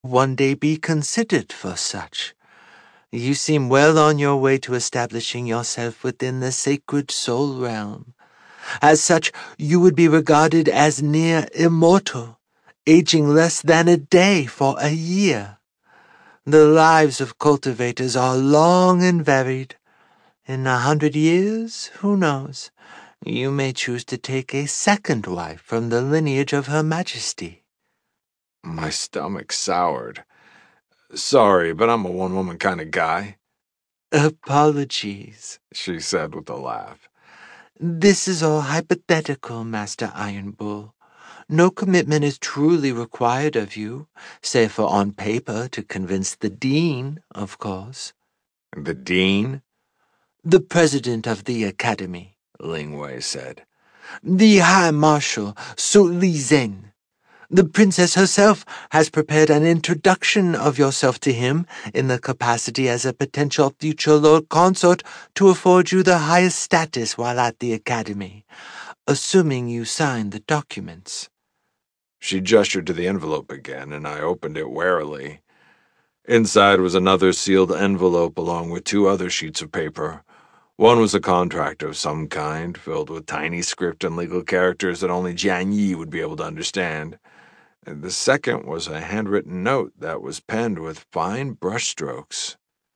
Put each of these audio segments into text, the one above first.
one day be considered for such. You seem well on your way to establishing yourself within the sacred soul realm. As such, you would be regarded as near immortal, aging less than a day for a year. The lives of cultivators are long and varied. In 100 years, who knows, you may choose to take a second wife from the lineage of Her Majesty. My stomach soured. Sorry, but I'm a one-woman kind of guy. Apologies, She said with a laugh. This is all hypothetical, Master Iron Bull. No commitment is truly required of you, save for on paper to convince the dean, of course. The dean? The president of the academy, Ling Wei said. The High Marshal, Su Li Zhen. The princess herself has prepared an introduction of yourself to him in the capacity as a potential future Lord Consort to afford you the highest status while at the academy, assuming you sign the documents. She gestured to the envelope again, and I opened it warily. Inside was another sealed envelope along with 2 other sheets of paper. One was a contract of some kind, filled with tiny script and legal characters that only Jian Yi would be able to understand. And the second was a handwritten note that was penned with fine brushstrokes.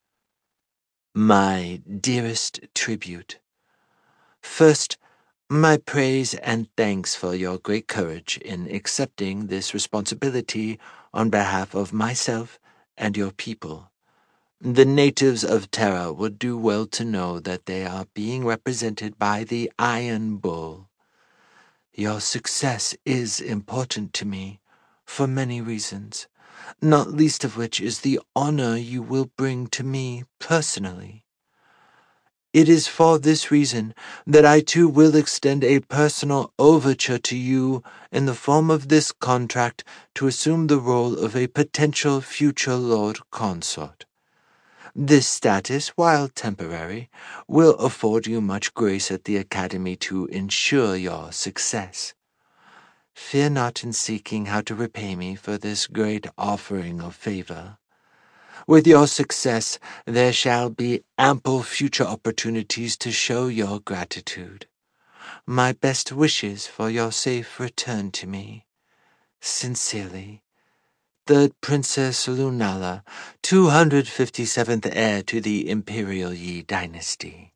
My dearest tribute. First, my praise and thanks for your great courage in accepting this responsibility on behalf of myself and your people. The natives of Terra would do well to know that they are being represented by the Iron Bull. Your success is important to me, for many reasons, not least of which is the honor you will bring to me personally. It is for this reason that I too will extend a personal overture to you in the form of this contract to assume the role of a potential future Lord Consort. This status, while temporary, will afford you much grace at the Academy to ensure your success. Fear not in seeking how to repay me for this great offering of favor. With your success, there shall be ample future opportunities to show your gratitude. My best wishes for your safe return to me. Sincerely, 3rd Princess Lunala, 257th heir to the Imperial Yi dynasty.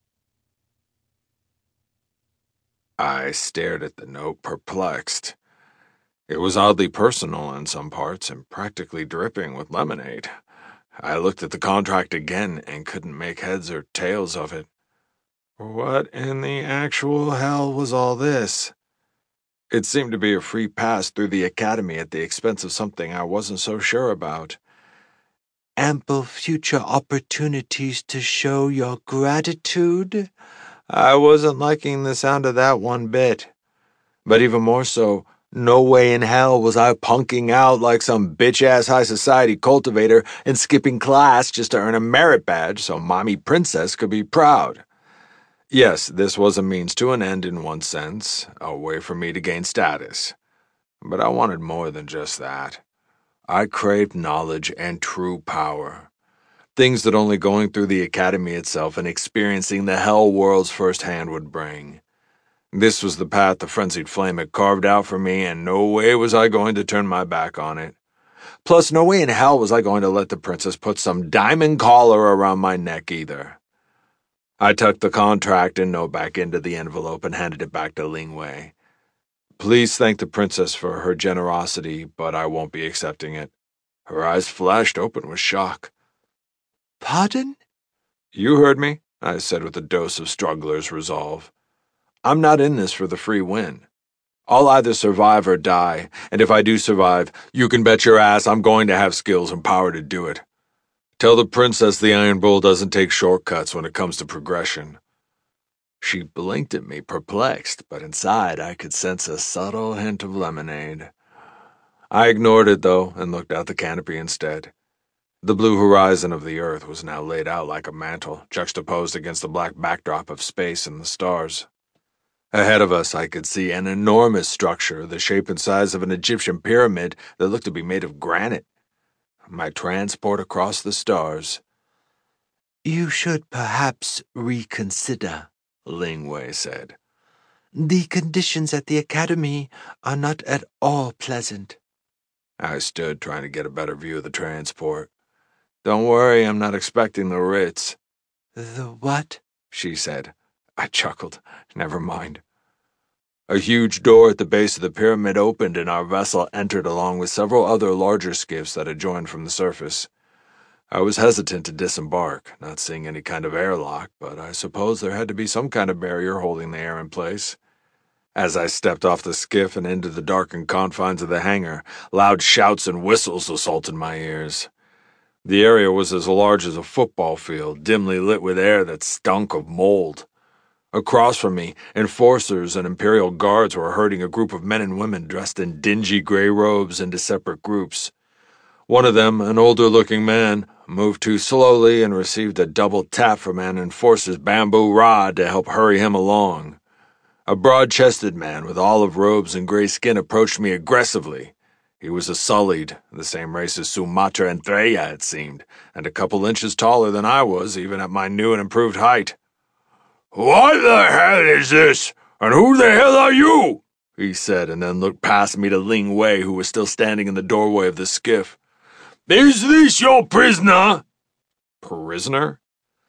I stared at the note, perplexed. It was oddly personal in some parts and practically dripping with lemonade. I looked at the contract again and couldn't make heads or tails of it. What in the actual hell was all this? It seemed to be a free pass through the academy at the expense of something I wasn't so sure about. Ample future opportunities to show your gratitude? I wasn't liking the sound of that one bit. But even more so, no way in hell was I punking out like some bitch-ass high society cultivator and skipping class just to earn a merit badge so Mommy Princess could be proud. Yes, this was a means to an end in one sense, a way for me to gain status. But I wanted more than just that. I craved knowledge and true power. Things that only going through the academy itself and experiencing the hell worlds firsthand would bring. This was the path the frenzied flame had carved out for me, and no way was I going to turn my back on it. Plus, no way in hell was I going to let the princess put some diamond collar around my neck either. I tucked the contract and note back into the envelope and handed it back to Ling Wei. Please thank the princess for her generosity, but I won't be accepting it. Her eyes flashed open with shock. Pardon? You heard me, I said with a dose of struggler's resolve. I'm not in this for the free win. I'll either survive or die, and if I do survive, you can bet your ass I'm going to have skills and power to do it. Tell the princess the Iron Bull doesn't take shortcuts when it comes to progression. She blinked at me, perplexed, but inside I could sense a subtle hint of lemonade. I ignored it, though, and looked out the canopy instead. The blue horizon of the earth was now laid out like a mantle, juxtaposed against the black backdrop of space and the stars. Ahead of us, I could see an enormous structure, the shape and size of an Egyptian pyramid that looked to be made of granite. my transport across the stars. You should perhaps reconsider, Ling Wei said. The conditions at the academy are not at all pleasant. I stood trying to get a better view of the transport. Don't worry, I'm not expecting the Ritz. The what? She said. I chuckled. Never mind. A huge door at the base of the pyramid opened and our vessel entered along with several other larger skiffs that had joined from the surface. I was hesitant to disembark, not seeing any kind of airlock, but I suppose there had to be some kind of barrier holding the air in place. As I stepped off the skiff and into the darkened confines of the hangar, loud shouts and whistles assaulted my ears. The area was as large as a football field, dimly lit with air that stunk of mold. Across from me, enforcers and Imperial guards were herding a group of men and women dressed in dingy gray robes into separate groups. One of them, an older-looking man, moved too slowly and received a double tap from an enforcer's bamboo rod to help hurry him along. A broad-chested man with olive robes and gray skin approached me aggressively. He was a Sullied, the same race as Sumatra and Threya, it seemed, and a couple inches taller than I was, even at my new and improved height. "What the hell is this? And who the hell are you?" he said, and then looked past me to Ling Wei, who was still standing in the doorway of the skiff. "Is this your prisoner?" "Prisoner?"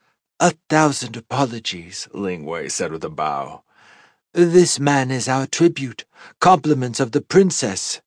1,000 apologies, Ling Wei said with a bow. This man is our tribute, compliments of the princess.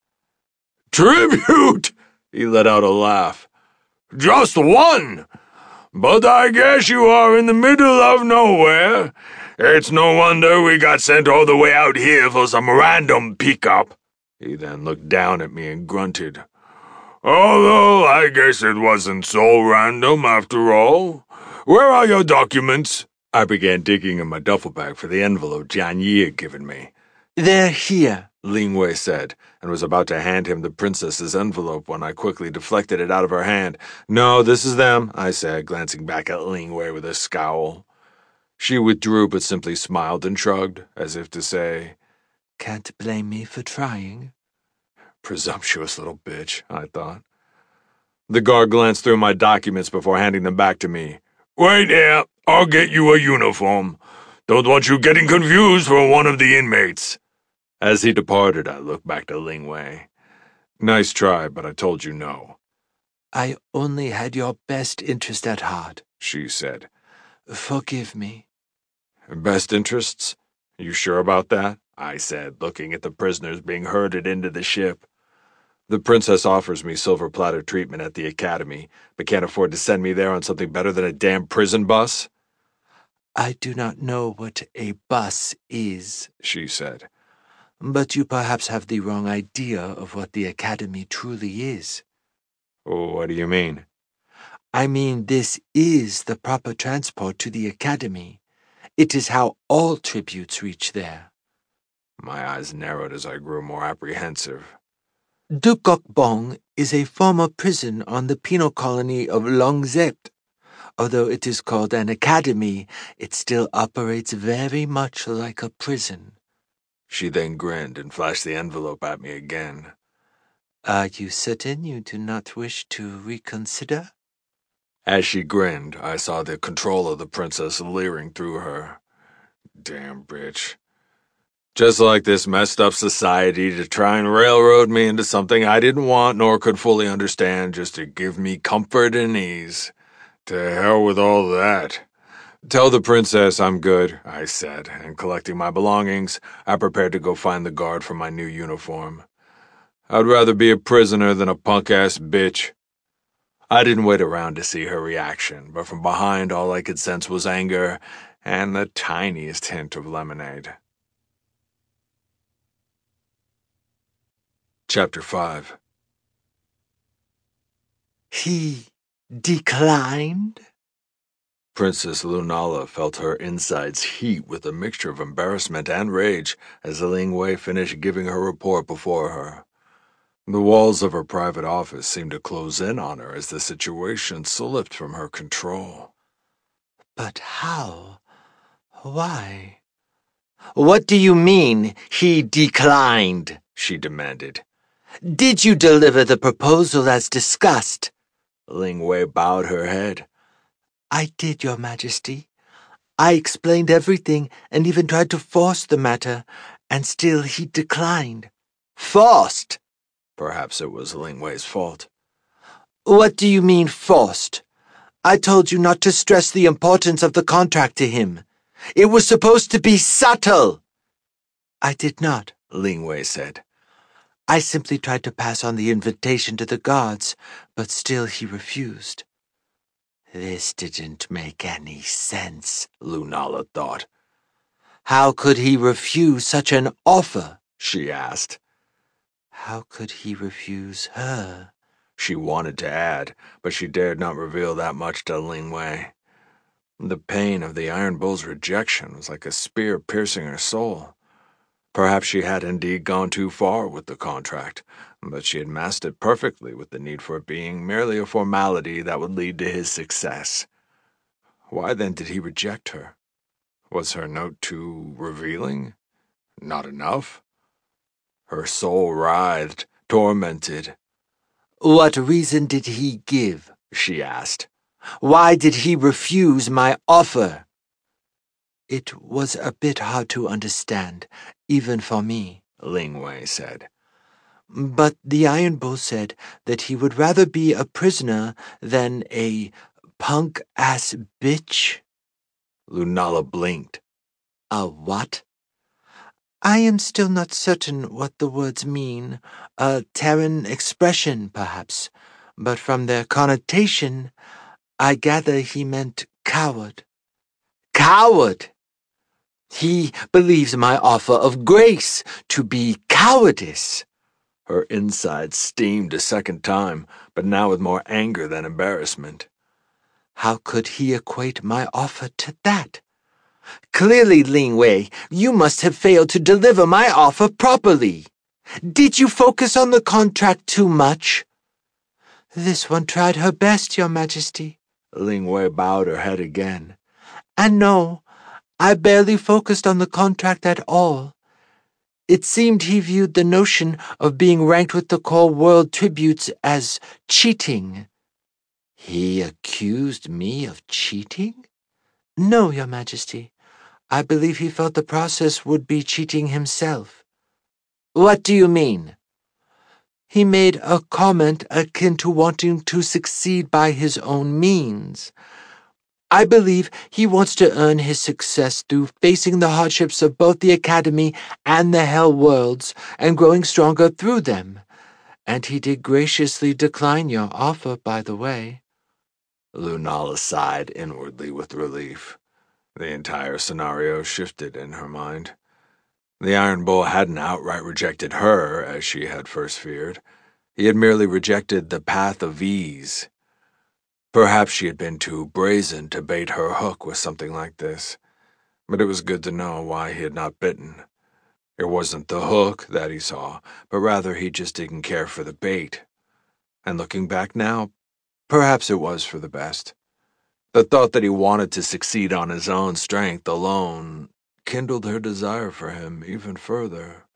"Tribute?" He let out a laugh. "Just one? But I guess you are in the middle of nowhere. It's no wonder we got sent all the way out here for some random pickup." He then looked down at me and grunted. "Although I guess it wasn't so random after all. Where are your documents?" I began digging in my duffel bag for the envelope Jian Yi had given me. They're here, Ling Wei said, and was about to hand him the princess's envelope when I quickly deflected it out of her hand. "No, this is them," I said, glancing back at Ling Wei with a scowl. She withdrew but simply smiled and shrugged, as if to say, "Can't blame me for trying." Presumptuous little bitch, I thought. The guard glanced through my documents before handing them back to me. "Wait here, I'll get you a uniform. Don't want you getting confused for one of the inmates." As he departed, I looked back to Ling Wei. "Nice try, but I told you no." "I only had your best interest at heart," she said. "Forgive me." "Best interests? You sure about that?" I said, looking at the prisoners being herded into the ship. "The princess offers me silver platter treatment at the academy, but can't afford to send me there on something better than a damn prison bus." "I do not know what a bus is," she said. "But you perhaps have the wrong idea of what the academy truly is." "What do you mean?" "I mean, this is the proper transport to the academy. It is how all tributes reach there." My eyes narrowed as I grew more apprehensive. Dukokbong is a former prison on the penal colony of Longzept. Although it is called an academy, it still operates very much like a prison. She then grinned and flashed the envelope at me again. "Are you certain you do not wish to reconsider?" As she grinned, I saw the control of the princess leering through her. Damn bitch. Just like this messed up society to try and railroad me into something I didn't want nor could fully understand just to give me comfort and ease. To hell with all that. "Tell the princess I'm good," I said, and collecting my belongings, I prepared to go find the guard for my new uniform. I'd rather be a prisoner than a punk-ass bitch. I didn't wait around to see her reaction, but from behind all I could sense was anger and the tiniest hint of lemonade. Chapter 5. "He declined?" Princess Lunala felt her insides heat with a mixture of embarrassment and rage as Ling Wei finished giving her report before her. The walls of her private office seemed to close in on her as the situation slipped from her control. "But how? Why?" "What do you mean, he declined?" she demanded. "Did you deliver the proposal as discussed?" Ling Wei bowed her head. I did, Your Majesty. I explained everything and even tried to force the matter, and still he declined. Forced? Perhaps it was Ling Wei's fault. What do you mean, forced? I told you not to stress the importance of the contract to him. It was supposed to be subtle. I did not, Ling Wei said. I simply tried to pass on the invitation to the gods, but still he refused. This didn't make any sense, Lunala thought. How could he refuse such an offer? She asked. How could he refuse her? She wanted to add, but she dared not reveal that much to Ling Wei. The pain of the Iron Bull's rejection was like a spear piercing her soul. Perhaps she had indeed gone too far with the contract, but she had masked it perfectly with the need for it being merely a formality that would lead to his success. Why then did he reject her? Was her note too revealing? Not enough? Her soul writhed, tormented. What reason did he give? She asked. Why did he refuse my offer? It was a bit hard to understand, even for me, Ling Wei said. But the Iron Bull said that he would rather be a prisoner than a punk-ass bitch. Lunala blinked. A what? I am still not certain what the words mean. A Terran expression, perhaps. But from their connotation, I gather he meant coward. Coward! He believes my offer of grace to be cowardice. Her insides steamed a second time, but now with more anger than embarrassment. How could he equate my offer to that? Clearly, Ling Wei, you must have failed to deliver my offer properly. Did you focus on the contract too much? This one tried her best, Your Majesty. Ling Wei bowed her head again. And no, I barely focused on the contract at all. It seemed he viewed the notion of being ranked with the core world tributes as cheating. He accused me of cheating? No, Your Majesty. I believe he felt the process would be cheating himself. What do you mean? He made a comment akin to wanting to succeed by his own means. I believe he wants to earn his success through facing the hardships of both the Academy and the Hell Worlds and growing stronger through them. And he did graciously decline your offer, by the way. Lunala sighed inwardly with relief. The entire scenario shifted in her mind. The Iron Bull hadn't outright rejected her, as she had first feared. He had merely rejected the path of ease. Perhaps she had been too brazen to bait her hook with something like this, but it was good to know why he had not bitten. It wasn't the hook that he saw, but rather he just didn't care for the bait. And looking back now, perhaps it was for the best. The thought that he wanted to succeed on his own strength alone kindled her desire for him even further.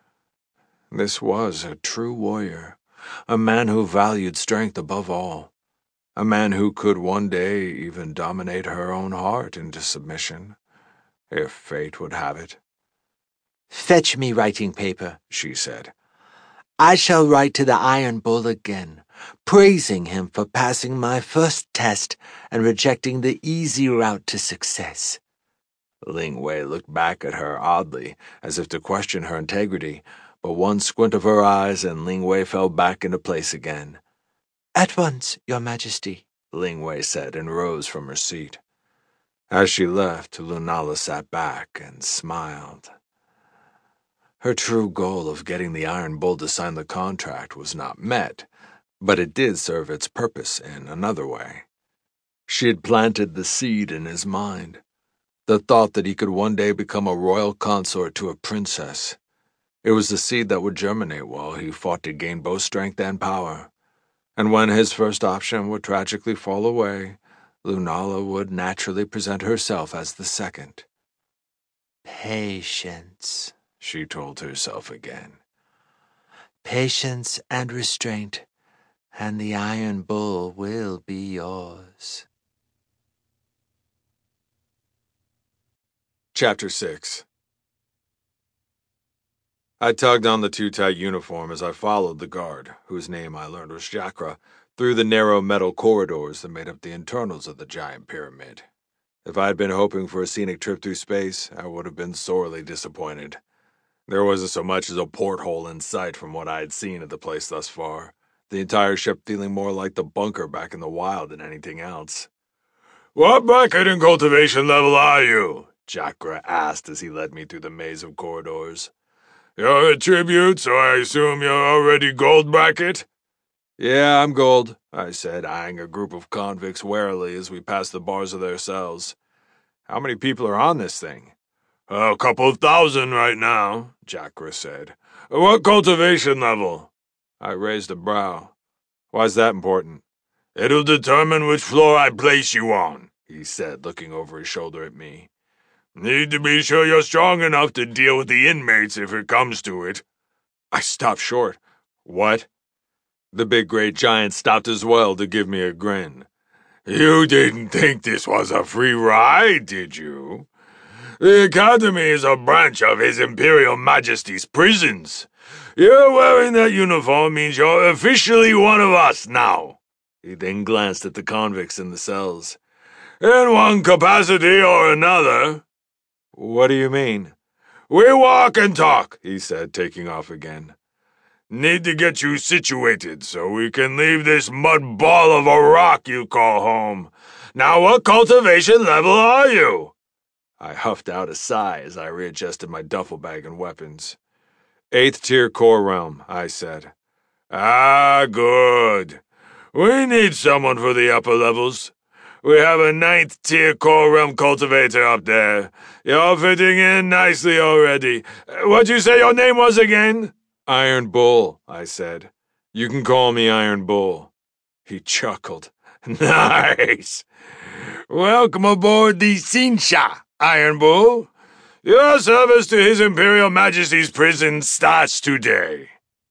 This was a true warrior, a man who valued strength above all. A man who could one day even dominate her own heart into submission, if fate would have it. Fetch me writing paper, she said. I shall write to the Iron Bull again, praising him for passing my first test and rejecting the easy route to success. Ling Wei looked back at her oddly, as if to question her integrity, but one squint of her eyes and Ling Wei fell back into place again. At once, Your Majesty, Ling Wei said and rose from her seat. As she left, Lunala sat back and smiled. Her true goal of getting the Iron Bull to sign the contract was not met, but it did serve its purpose in another way. She had planted the seed in his mind, the thought that he could one day become a royal consort to a princess. It was the seed that would germinate while he fought to gain both strength and power. And when his first option would tragically fall away, Lunala would naturally present herself as the second. Patience, she told herself again. Patience and restraint, and the Iron Bull will Chapter 6. I tugged on the too-tight uniform as I followed the guard, whose name I learned was Jakra, through the narrow metal corridors that made up the internals of the giant pyramid. If I had been hoping for a scenic trip through space, I would have been sorely disappointed. There wasn't so much as a porthole in sight from what I had seen of the place thus far, the entire ship feeling more like the bunker back in the wild than anything else. "What bracket and cultivation level are you?" Jakra asked as he led me through the maze of corridors. "You're a tribute, so I assume you're already gold bracket?" "Yeah, I'm gold," I said, eyeing a group of convicts warily as we passed the bars of their cells. "How many people are on this thing?" "A couple of thousand right now," Jakra said. "What cultivation level?" I raised a brow. "Why's that important?" "It'll determine which floor I place you on," he said, looking over his shoulder at me. "Need to be sure you're strong enough to deal with the inmates if it comes to it." I stopped short. "What?" The big great giant stopped as well to give me a grin. "You didn't think this was a free ride, did you? The Academy is a branch of His Imperial Majesty's prisons. You're wearing that uniform means you're officially one of us now." He then glanced at the convicts in the cells. "In one capacity or another." "What do you mean?" "We walk and talk," he said, taking off again. "Need to get you situated so we can leave this mud ball of a rock you call home. Now what cultivation level are you?" I huffed out a sigh as I readjusted my duffel bag and weapons. "8th tier core realm," I said. "Ah, good. We need someone for the upper levels. We have a 9th tier core realm cultivator up there. You're fitting in nicely already. What'd you say your name was again?" "Iron Bull," I said. "You can call me Iron Bull." He chuckled. "Nice. Welcome aboard the Sinsha, Iron Bull. Your service to His Imperial Majesty's prison starts today."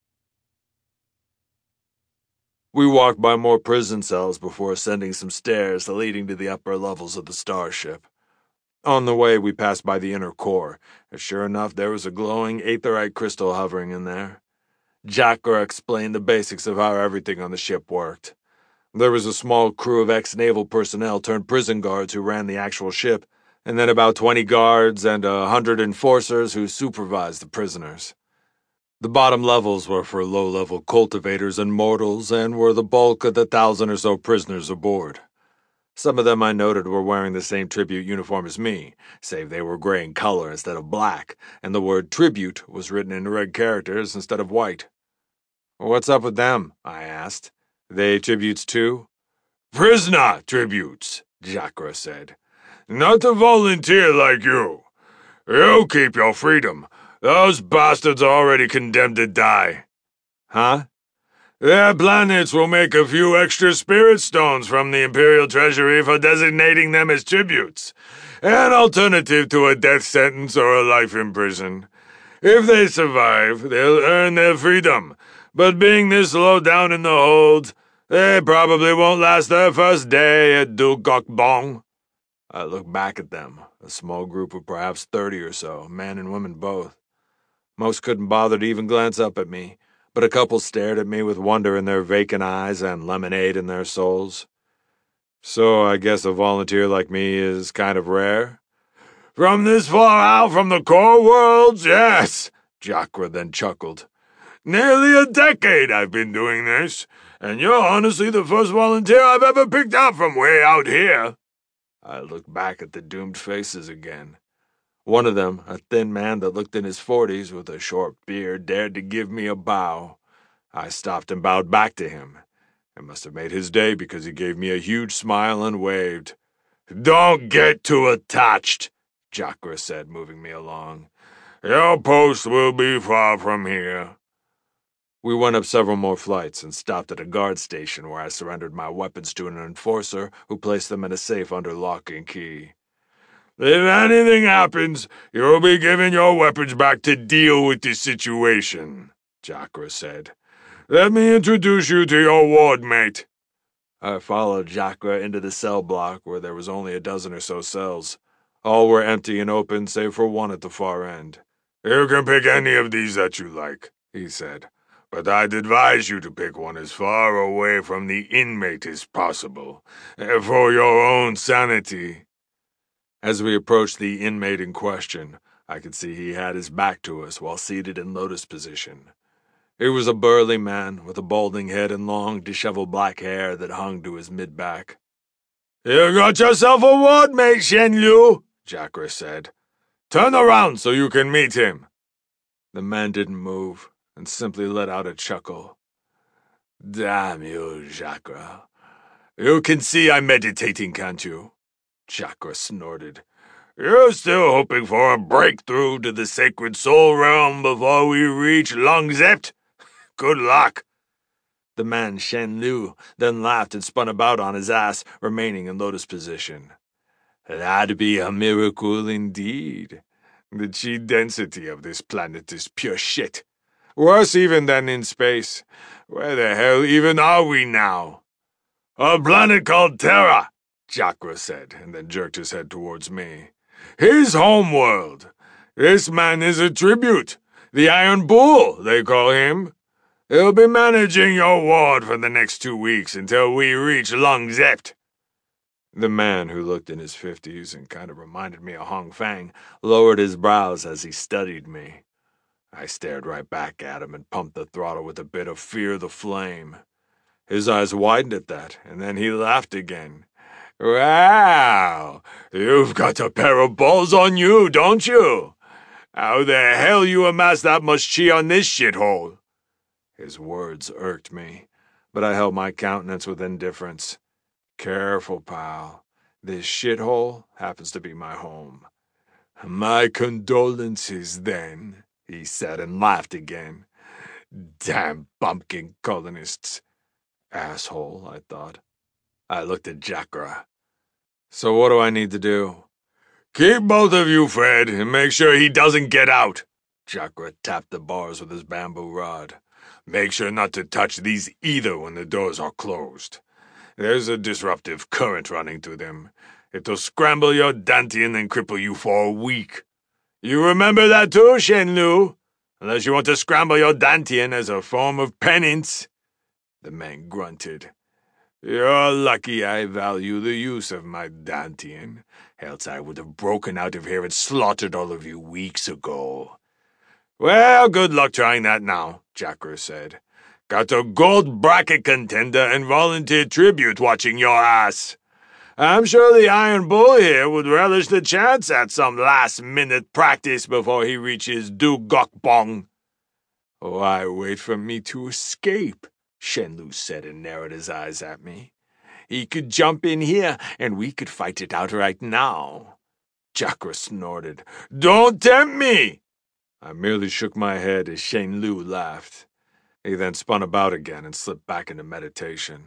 We walked by more prison cells before ascending some stairs leading to the upper levels of the starship. On the way, we passed by the inner core, and sure enough, there was a glowing aetherite crystal hovering in there. Jakra explained the basics of how everything on the ship worked. There was a small crew of ex-naval personnel turned prison guards who ran the actual ship, and then about 20 guards and 100 enforcers who supervised the prisoners. The bottom levels were for low-level cultivators and mortals and were the bulk of the 1,000 or so prisoners aboard. Some of them I noted were wearing the same tribute uniform as me, save they were gray in color instead of black, and the word tribute was written in red characters instead of white. "What's up with them?" I asked. "They tributes too?" "Prisoner tributes," Jakra said. "Not a volunteer like you. You keep your freedom. Those bastards are already condemned to die." "Huh?" "Their planets will make a few extra spirit stones from the Imperial Treasury for designating them as tributes, an alternative to a death sentence or a life in prison. If they survive, they'll earn their freedom, but being this low down in the hold, they probably won't last their first day at Dugok Bong." I looked back at them, a small group of perhaps 30 or so, men and women both. Most couldn't bother to even glance up at me, but a couple stared at me with wonder in their vacant eyes and lemonade in their souls. "So I guess a volunteer like me is kind of rare?" "From this far out from the core worlds, yes," Jakra then chuckled. "Nearly a decade I've been doing this, and you're honestly the first volunteer I've ever picked out from way out here." I looked back at the doomed faces again. One of them, a thin man that looked in his 40s with a short beard, dared to give me a bow. I stopped and bowed back to him. It must have made his day because he gave me a huge smile and waved. "Don't get too attached," Jakra said, moving me along. "Your post will be far from here." We went up several more flights and stopped at a guard station where I surrendered my weapons to an enforcer who placed them in a safe under lock and key. "If anything happens, you'll be giving your weapons back to deal with the situation," Jakra said. "Let me introduce you to your ward mate." I followed Jakra into the cell block where there was only a dozen or so cells. All were empty and open, save for one at the far end. "You can pick any of these that you like," he said, "but I'd advise you to pick one as far away from the inmate as possible, for your own sanity." As we approached the inmate in question, I could see he had his back to us while seated in lotus position. He was a burly man with a balding head and long, disheveled black hair that hung to his mid-back. "You got yourself a ward, mate, Shen Liu," Jacra said. "Turn around so you can meet him." The man didn't move and simply let out a chuckle. "Damn you, Jacra. You can see I'm meditating, can't you?" Jacra snorted. "You're still hoping for a breakthrough to the sacred soul realm before we reach Longzept? Good luck." The man, Shen Liu, then laughed and spun about on his ass, remaining in lotus position. "That'd be a miracle indeed. The chi density of this planet is pure shit. Worse even than in space. Where the hell even are we now?" "A planet called Terra," Jacra said, and then jerked his head towards me. "His homeworld. This man is a tribute. The Iron Bull, they call him. He'll be managing your ward for the next 2 weeks until we reach Longzept." The man, who looked in his 50s and kind of reminded me of Hong Fang, lowered his brows as he studied me. I stared right back at him and pumped the throttle with a bit of fear the flame. His eyes widened at that, and then he laughed again. "Wow, you've got a pair of balls on you, don't you? How the hell you amass that much chi on this shithole?" His words irked me, but I held my countenance with indifference. "Careful, pal. This shithole happens to be my home." "My condolences, then," he said and laughed again. "Damn bumpkin colonists." Asshole, I thought. I looked at Jacra. "So what do I need to do?" "Keep both of you fed and make sure he doesn't get out." Jacra tapped the bars with his bamboo rod. "Make sure not to touch these either when the doors are closed. There's a disruptive current running through them. It'll scramble your dantian and cripple you for a week. You remember that too, Shen Liu? Unless you want to scramble your dantian as a form of penance." The man grunted. "You're lucky I value the use of my dantian, else I would have broken out of here and slaughtered all of you weeks ago." "Well, good luck trying that now," Jacra said. "Got a gold bracket contender and volunteer tribute watching your ass. I'm sure the Iron Bull here would relish the chance at some last-minute practice before he reaches Du Gok Bong." "Why wait for me to escape?" Shen Liu said and narrowed his eyes at me. "He could jump in here, and we could fight it out right now." Jacra snorted. "Don't tempt me!" I merely shook my head as Shen Liu laughed. He then spun about again and slipped back into meditation.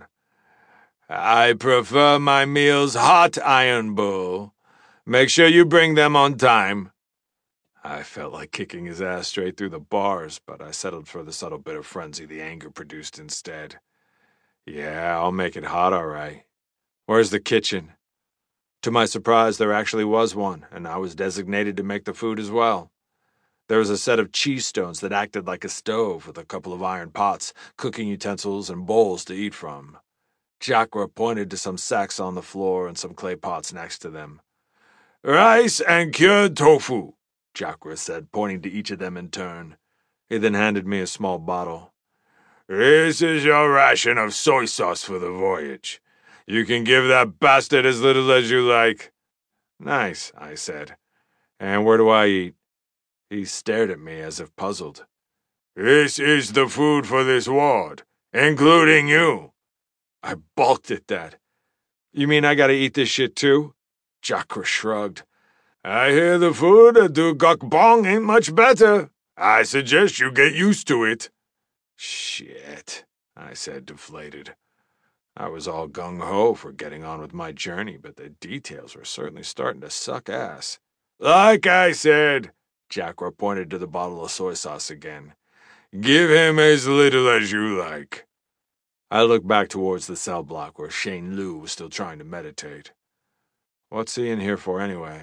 "I prefer my meals hot, Iron Bull. Make sure you bring them on time." I felt like kicking his ass straight through the bars, but I settled for the subtle bit of frenzy the anger produced instead. "Yeah, I'll make it hot, all right. Where's the kitchen?" To my surprise, there actually was one, and I was designated to make the food as well. There was a set of cheese stones that acted like a stove with a couple of iron pots, cooking utensils, and bowls to eat from. Jacra pointed to some sacks on the floor and some clay pots next to them. "Rice and cured tofu," Jacra said, pointing to each of them in turn. He then handed me a small bottle. "This is your ration of soy sauce for the voyage. You can give that bastard as little as you like." "Nice," I said. "And where do I eat?" He stared at me as if puzzled. "This is the food for this ward, including you." I balked at that. "You mean I gotta eat this shit too?" Jacra shrugged. "I hear the food at Du Gok Bong ain't much better. I suggest you get used to it." "Shit," I said, deflated. I was all gung-ho for getting on with my journey, but the details were certainly starting to suck ass. "Like I said," Jacra pointed to the bottle of soy sauce again, "give him as little as you like." I looked back towards the cell block where Shen Liu was still trying to meditate. "What's he in here for anyway?"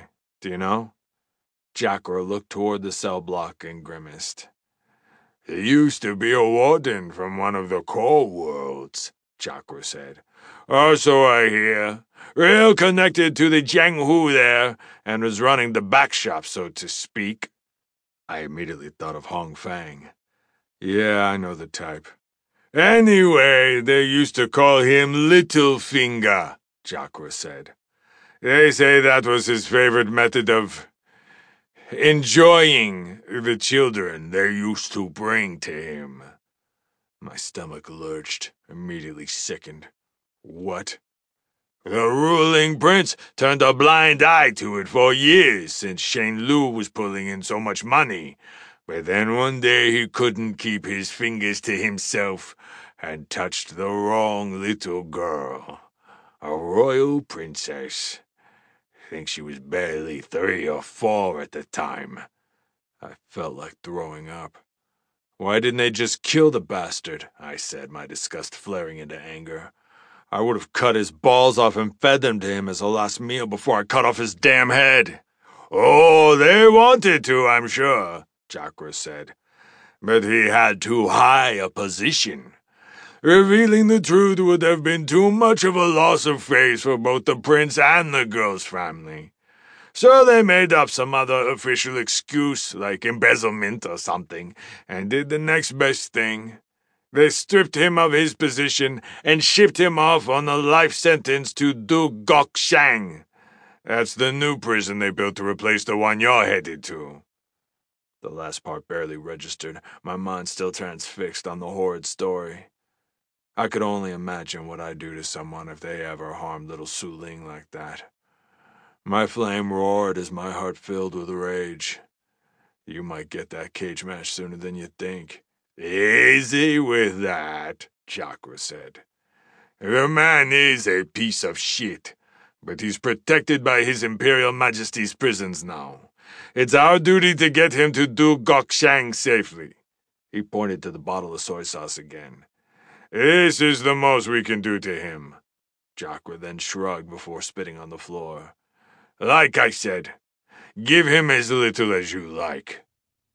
Do you know? Jacra looked toward the cell block and grimaced. He used to be a warden from one of the core worlds, Jacra said. Or so I hear. Real connected to the Jianghu there, and was running the back shop, so to speak. I immediately thought of Hong Fang. Yeah, I know the type. Anyway, they used to call him Littlefinger, Jacra said. They say that was his favorite method of enjoying the children they used to bring to him. My stomach lurched, immediately sickened. What? The ruling prince turned a blind eye to it for years since Shen Lu was pulling in so much money. But then one day he couldn't keep his fingers to himself and touched the wrong little girl. A royal princess. I think she was barely 3 or 4 at the time. I felt like throwing up. Why didn't they just kill the bastard? I said, my disgust flaring into anger. I would have cut his balls off and fed them to him as a last meal before I cut off his damn head. Oh, they wanted to, I'm sure, Jacra said. But he had too high a position. Revealing the truth would have been too much of a loss of face for both the prince and the girl's family. So they made up some other official excuse, like embezzlement or something, and did the next best thing. They stripped him of his position and shipped him off on a life sentence to Du Gokshang. That's the new prison they built to replace the one you're headed to. The last part barely registered, my mind still transfixed on the horrid story. I could only imagine what I'd do to someone if they ever harmed little Su Ling like that. My flame roared as my heart filled with rage. You might get that cage match sooner than you think. Easy with that, Jacra said. The man is a piece of shit, but he's protected by His Imperial Majesty's prisons now. It's our duty to get him to Du Gokshang safely. He pointed to the bottle of soy sauce again. This is the most we can do to him. Jacra then shrugged before spitting on the floor. Like I said, give him as little as you like.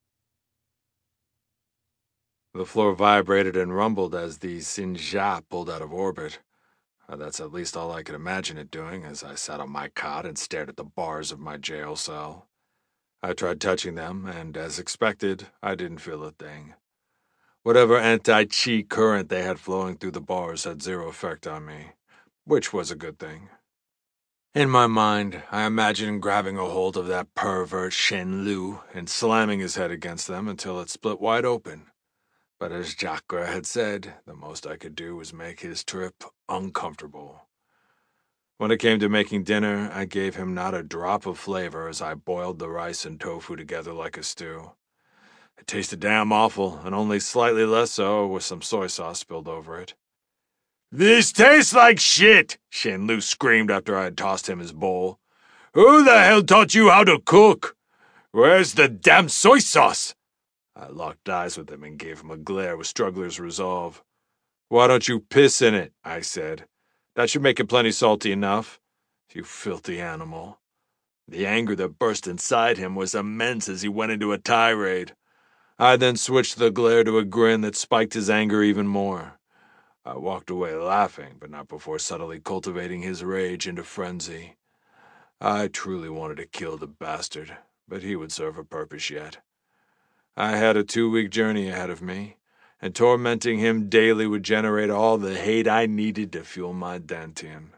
The floor vibrated and rumbled as the Xinjia pulled out of orbit. That's at least all I could imagine it doing as I sat on my cot and stared at the bars of my jail cell. I tried touching them, and as expected, I didn't feel a thing. Whatever anti-chi current they had flowing through the bars had zero effect on me, which was a good thing. In my mind, I imagined grabbing a hold of that pervert Shen Lu and slamming his head against them until it split wide open. But as Jacra had said, the most I could do was make his trip uncomfortable. When it came to making dinner, I gave him not a drop of flavor as I boiled the rice and tofu together like a stew. It tasted damn awful, and only slightly less so with some soy sauce spilled over it. This tastes like shit, Shen Lu screamed after I had tossed him his bowl. Who the hell taught you how to cook? Where's the damn soy sauce? I locked eyes with him and gave him a glare with struggler's resolve. Why don't you piss in it? I said. That should make it plenty salty enough. You filthy animal. The anger that burst inside him was immense as he went into a tirade. I then switched the glare to a grin that spiked his anger even more. I walked away laughing, but not before subtly cultivating his rage into frenzy. I truly wanted to kill the bastard, but he would serve a purpose yet. I had a 2-week journey ahead of me, and tormenting him daily would generate all the hate I needed to fuel my dantian.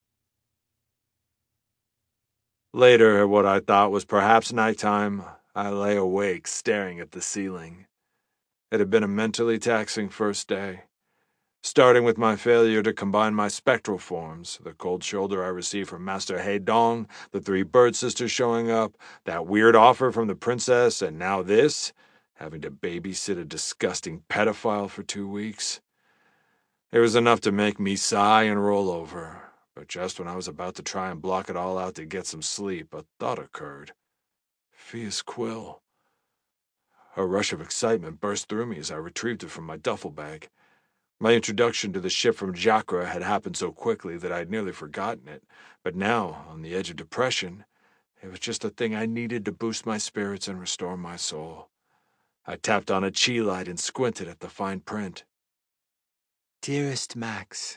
Later, at what I thought was perhaps nighttime, I lay awake staring at the ceiling. It had been a mentally taxing first day. Starting with my failure to combine my spectral forms, the cold shoulder I received from Master He Dong, the 3 bird sisters showing up, that weird offer from the princess, and now this, having to babysit a disgusting pedophile for 2 weeks. It was enough to make me sigh and roll over, but just when I was about to try and block it all out to get some sleep, a thought occurred. Phias Quill. A rush of excitement burst through me as I retrieved it from my duffel bag. My introduction to the ship from Jacra had happened so quickly that I had nearly forgotten it, but now, on the edge of depression, It was just a thing I needed to boost my spirits and restore my soul. I tapped on a chi light and squinted at the fine print. Dearest Max,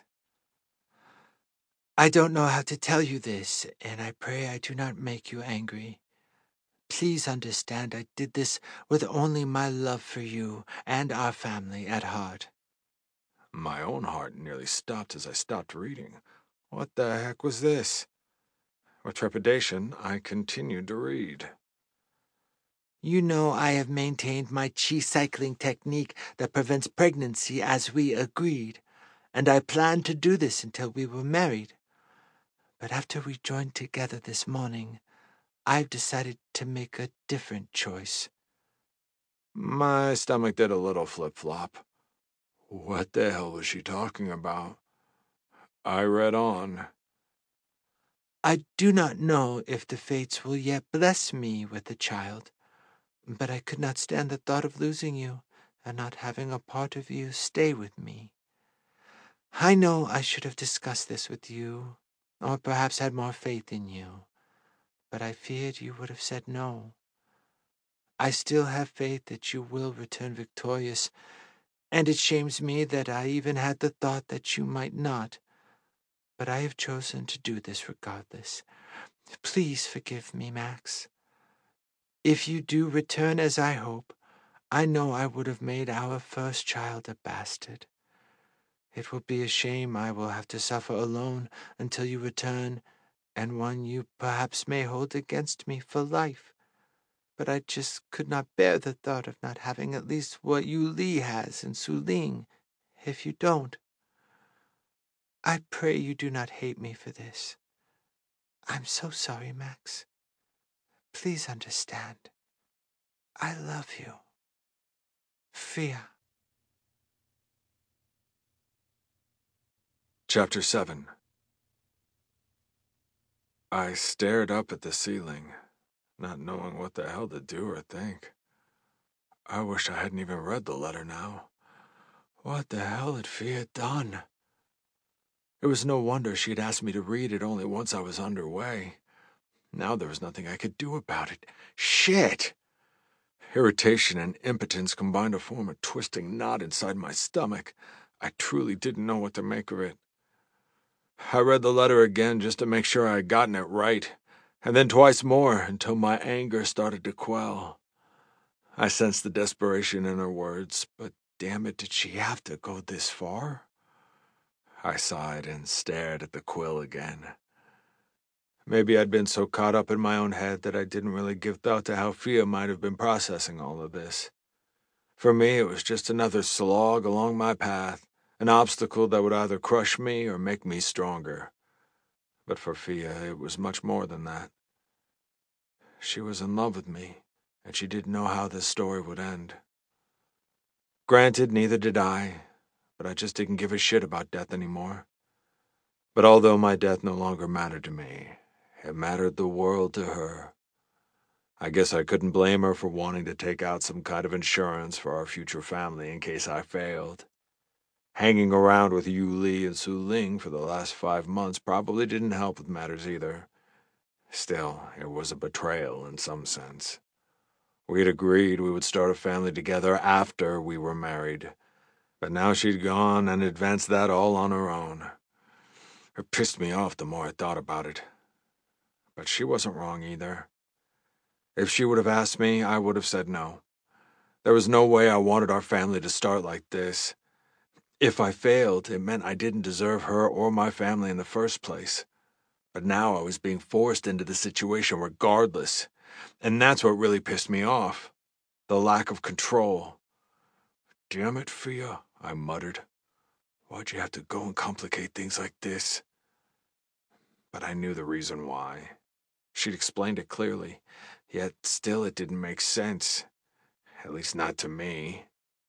I don't know how to tell you this, and I pray I do not make you angry. Please understand I did this with only my love for you and our family at heart. My own heart nearly stopped as I stopped reading. What the heck was this? With trepidation, I continued to read. You know I have maintained my chi cycling technique that prevents pregnancy as we agreed, and I planned to do this until we were married. But after we joined together this morning, I've decided to make a different choice. My stomach did a little flip-flop. What the hell was she talking about? I read on. I do not know if the fates will yet bless me with a child, but I could not stand the thought of losing you and not having a part of you stay with me. I know I should have discussed this with you, or perhaps had more faith in you, but I feared you would have said no. I still have faith that you will return victorious, and it shames me that I even had the thought that you might not. But I have chosen to do this regardless. Please forgive me, Max. If you do return as I hope, I know I would have made our first child a bastard. It will be a shame I will have to suffer alone until you return, and one you perhaps may hold against me for life. But I just could not bear the thought of not having at least what Yu Li has in Su Ling, if you don't. I pray you do not hate me for this. I'm so sorry, Max. Please understand. I love you. Fia. Chapter 7. I stared up at the ceiling, not knowing what the hell to do or think. I wish I hadn't even read the letter now. What the hell had Fia done? It was no wonder she had asked me to read it only once I was underway. Now there was nothing I could do about it. Shit! Irritation and impotence combined to form a twisting knot inside my stomach. I truly didn't know what to make of it. I read the letter again just to make sure I had gotten it right, and then twice more until my anger started to quell. I sensed the desperation in her words, but damn it, did she have to go this far? I sighed and stared at the quill again. Maybe I'd been so caught up in my own head that I didn't really give thought to how Fia might have been processing all of this. For me, it was just another slog along my path, an obstacle that would either crush me or make me stronger. But for Fia, it was much more than that. She was in love with me, and she didn't know how this story would end. Granted, neither did I, but I just didn't give a shit about death anymore. But although my death no longer mattered to me, it mattered the world to her. I guess I couldn't blame her for wanting to take out some kind of insurance for our future family in case I failed. Hanging around with Yu Li and Su Ling for the last 5 months probably didn't help with matters either. Still, it was a betrayal in some sense. We had agreed we would start a family together after we were married, but now she'd gone and advanced that all on her own. It pissed me off the more I thought about it. But she wasn't wrong either. If she would have asked me, I would have said no. There was no way I wanted our family to start like this. If I failed, it meant I didn't deserve her or my family in the first place. But now I was being forced into the situation regardless. And that's what really pissed me off. The lack of control. Damn it, Fia, I muttered. Why'd you have to go and complicate things like this? But I knew the reason why. She'd explained it clearly, yet still it didn't make sense. At least not to me.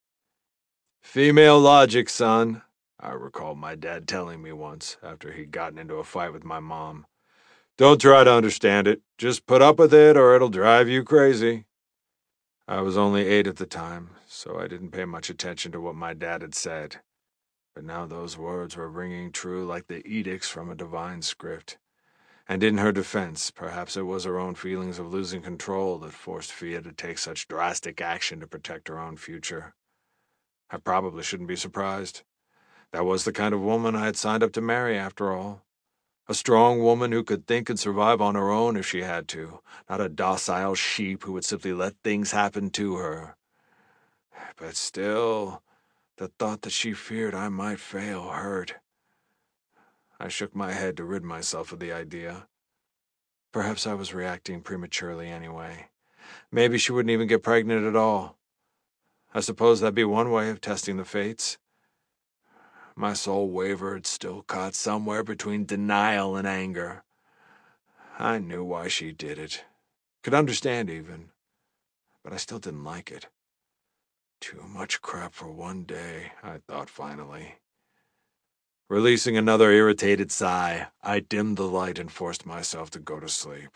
Female logic, son, I recalled my dad telling me once after he'd gotten into a fight with my mom. Don't try to understand it. Just put up with it or it'll drive you crazy. I was only 8 at the time, so I didn't pay much attention to what my dad had said. But now those words were ringing true like the edicts from a divine script. And in her defense, perhaps it was her own feelings of losing control that forced Fia to take such drastic action to protect her own future. I probably shouldn't be surprised. That was the kind of woman I had signed up to marry, after all. A strong woman who could think and survive on her own if she had to, not a docile sheep who would simply let things happen to her. But still, the thought that she feared I might fail hurt. I shook my head to rid myself of the idea. Perhaps I was reacting prematurely anyway. Maybe she wouldn't even get pregnant at all. I suppose that'd be one way of testing the fates. My soul wavered, still caught somewhere between denial and anger. I knew why she did it. Could understand even. But I still didn't like it. Too much crap for one day, I thought finally. Releasing another irritated sigh, I dimmed the light and forced myself to go to sleep.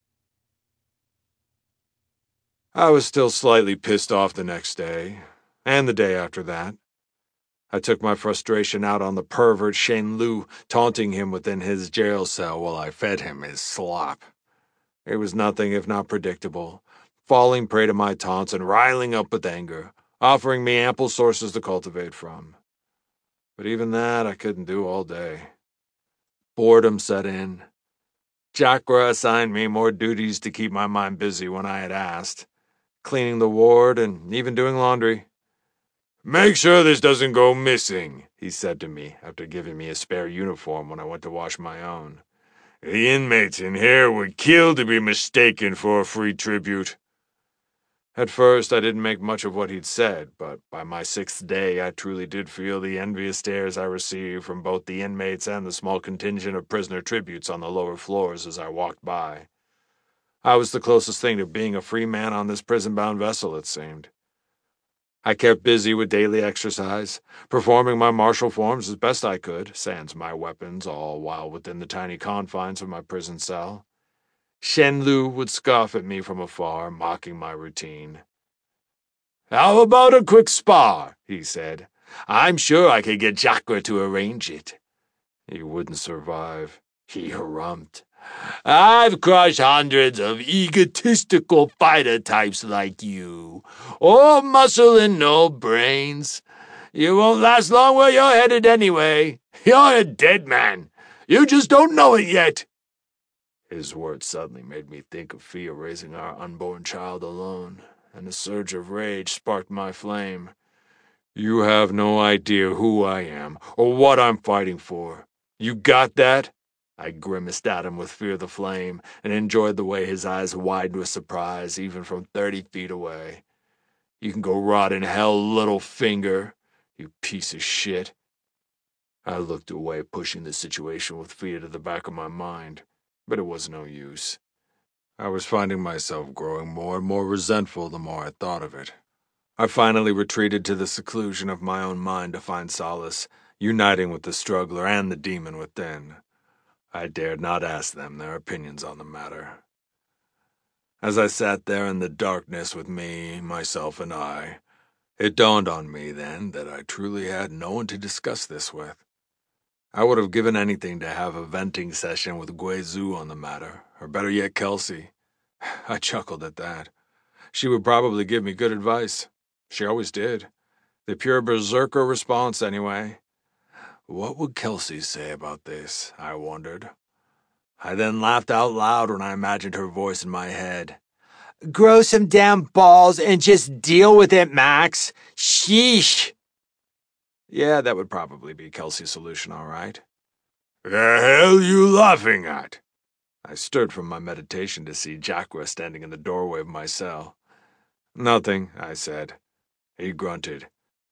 I was still slightly pissed off the next day, and the day after that. I took my frustration out on the pervert Shane Lu, taunting him within his jail cell while I fed him his slop. It was nothing if not predictable, falling prey to my taunts and riling up with anger, offering me ample sources to cultivate from. But even that I couldn't do all day. Boredom set in. Chakra assigned me more duties to keep my mind busy when I had asked, cleaning the ward and even doing laundry. "Make sure this doesn't go missing," he said to me after giving me a spare uniform when I went to wash my own. "The inmates in here would kill to be mistaken for a free tribute." At first, I didn't make much of what he'd said, but by my 6th day, I truly did feel the envious stares I received from both the inmates and the small contingent of prisoner tributes on the lower floors as I walked by. I was the closest thing to being a free man on this prison-bound vessel, it seemed. I kept busy with daily exercise, performing my martial forms as best I could, sans my weapons, all while within the tiny confines of my prison cell. Shen Lu would scoff at me from afar, mocking my routine. "How about a quick spar?" he said. "I'm sure I could get Chakra to arrange it." He wouldn't survive. He harumphed. "I've crushed hundreds of egotistical fighter types like you. All muscle and no brains. You won't last long where you're headed anyway. You're a dead man. You just don't know it yet." His words suddenly made me think of Fia raising our unborn child alone, and a surge of rage sparked my flame. "You have no idea who I am, or what I'm fighting for. You got that?" I grimaced at him with Fear the Flame, and enjoyed the way his eyes widened with surprise, even from 30 feet away. "You can go rot in hell, little finger, you piece of shit." I looked away, pushing the situation with Fia to the back of my mind. But it was no use. I was finding myself growing more and more resentful the more I thought of it. I finally retreated to the seclusion of my own mind to find solace, uniting with the struggler and the demon within. I dared not ask them their opinions on the matter. As I sat there in the darkness with me, myself, and I, it dawned on me then that I truly had no one to discuss this with. I would have given anything to have a venting session with Guizhou on the matter, or better yet, Kelsey. I chuckled at that. She would probably give me good advice. She always did. The pure berserker response, anyway. What would Kelsey say about this, I wondered. I then laughed out loud when I imagined her voice in my head. "Grow some damn balls and just deal with it, Max. Sheesh." Yeah, that would probably be Kelsey's solution, all right. "The hell you laughing at?" I stirred from my meditation to see Chakra standing in the doorway of my cell. "Nothing," I said. He grunted.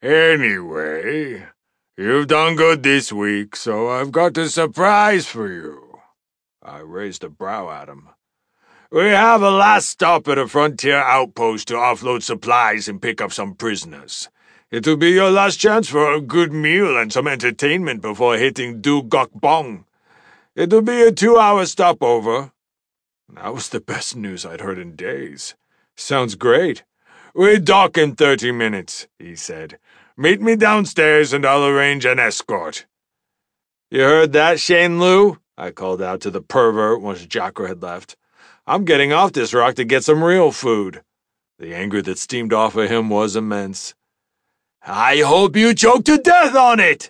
"Anyway, you've done good this week, so I've got a surprise for you." I raised a brow at him. "We have a last stop at a frontier outpost to offload supplies and pick up some prisoners. It'll be your last chance for a good meal and some entertainment before hitting Du Gok Bong. It'll be a 2-hour stopover." That was the best news I'd heard in days. "Sounds great." "We dock in 30 minutes, he said. "Meet me downstairs and I'll arrange an escort." "You heard that, Shane Lu?" I called out to the pervert once Jacques had left. "I'm getting off this rock to get some real food." The anger that steamed off of him was immense. "I hope you choke to death on it!"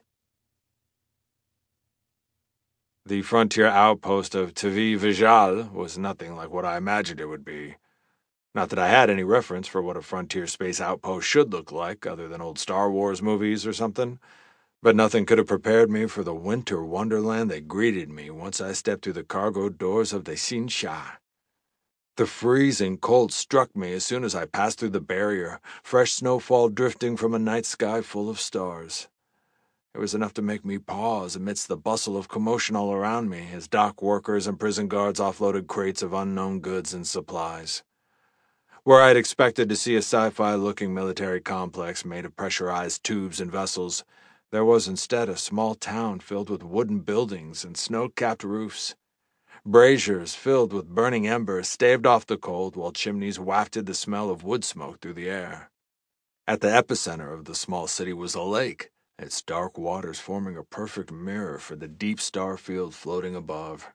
The frontier outpost of Tavy-Vijal was nothing like what I imagined it would be. Not that I had any reference for what a frontier space outpost should look like, other than old Star Wars movies or something, but nothing could have prepared me for the winter wonderland that greeted me once I stepped through the cargo doors of the Xinsha. The freezing cold struck me as soon as I passed through the barrier, fresh snowfall drifting from a night sky full of stars. It was enough to make me pause amidst the bustle of commotion all around me as dock workers and prison guards offloaded crates of unknown goods and supplies. Where I had expected to see a sci-fi-looking military complex made of pressurized tubes and vessels, there was instead a small town filled with wooden buildings and snow-capped roofs. Braziers filled with burning embers staved off the cold while chimneys wafted the smell of wood smoke through the air. At the epicenter of the small city was a lake, its dark waters forming a perfect mirror for the deep star field floating above.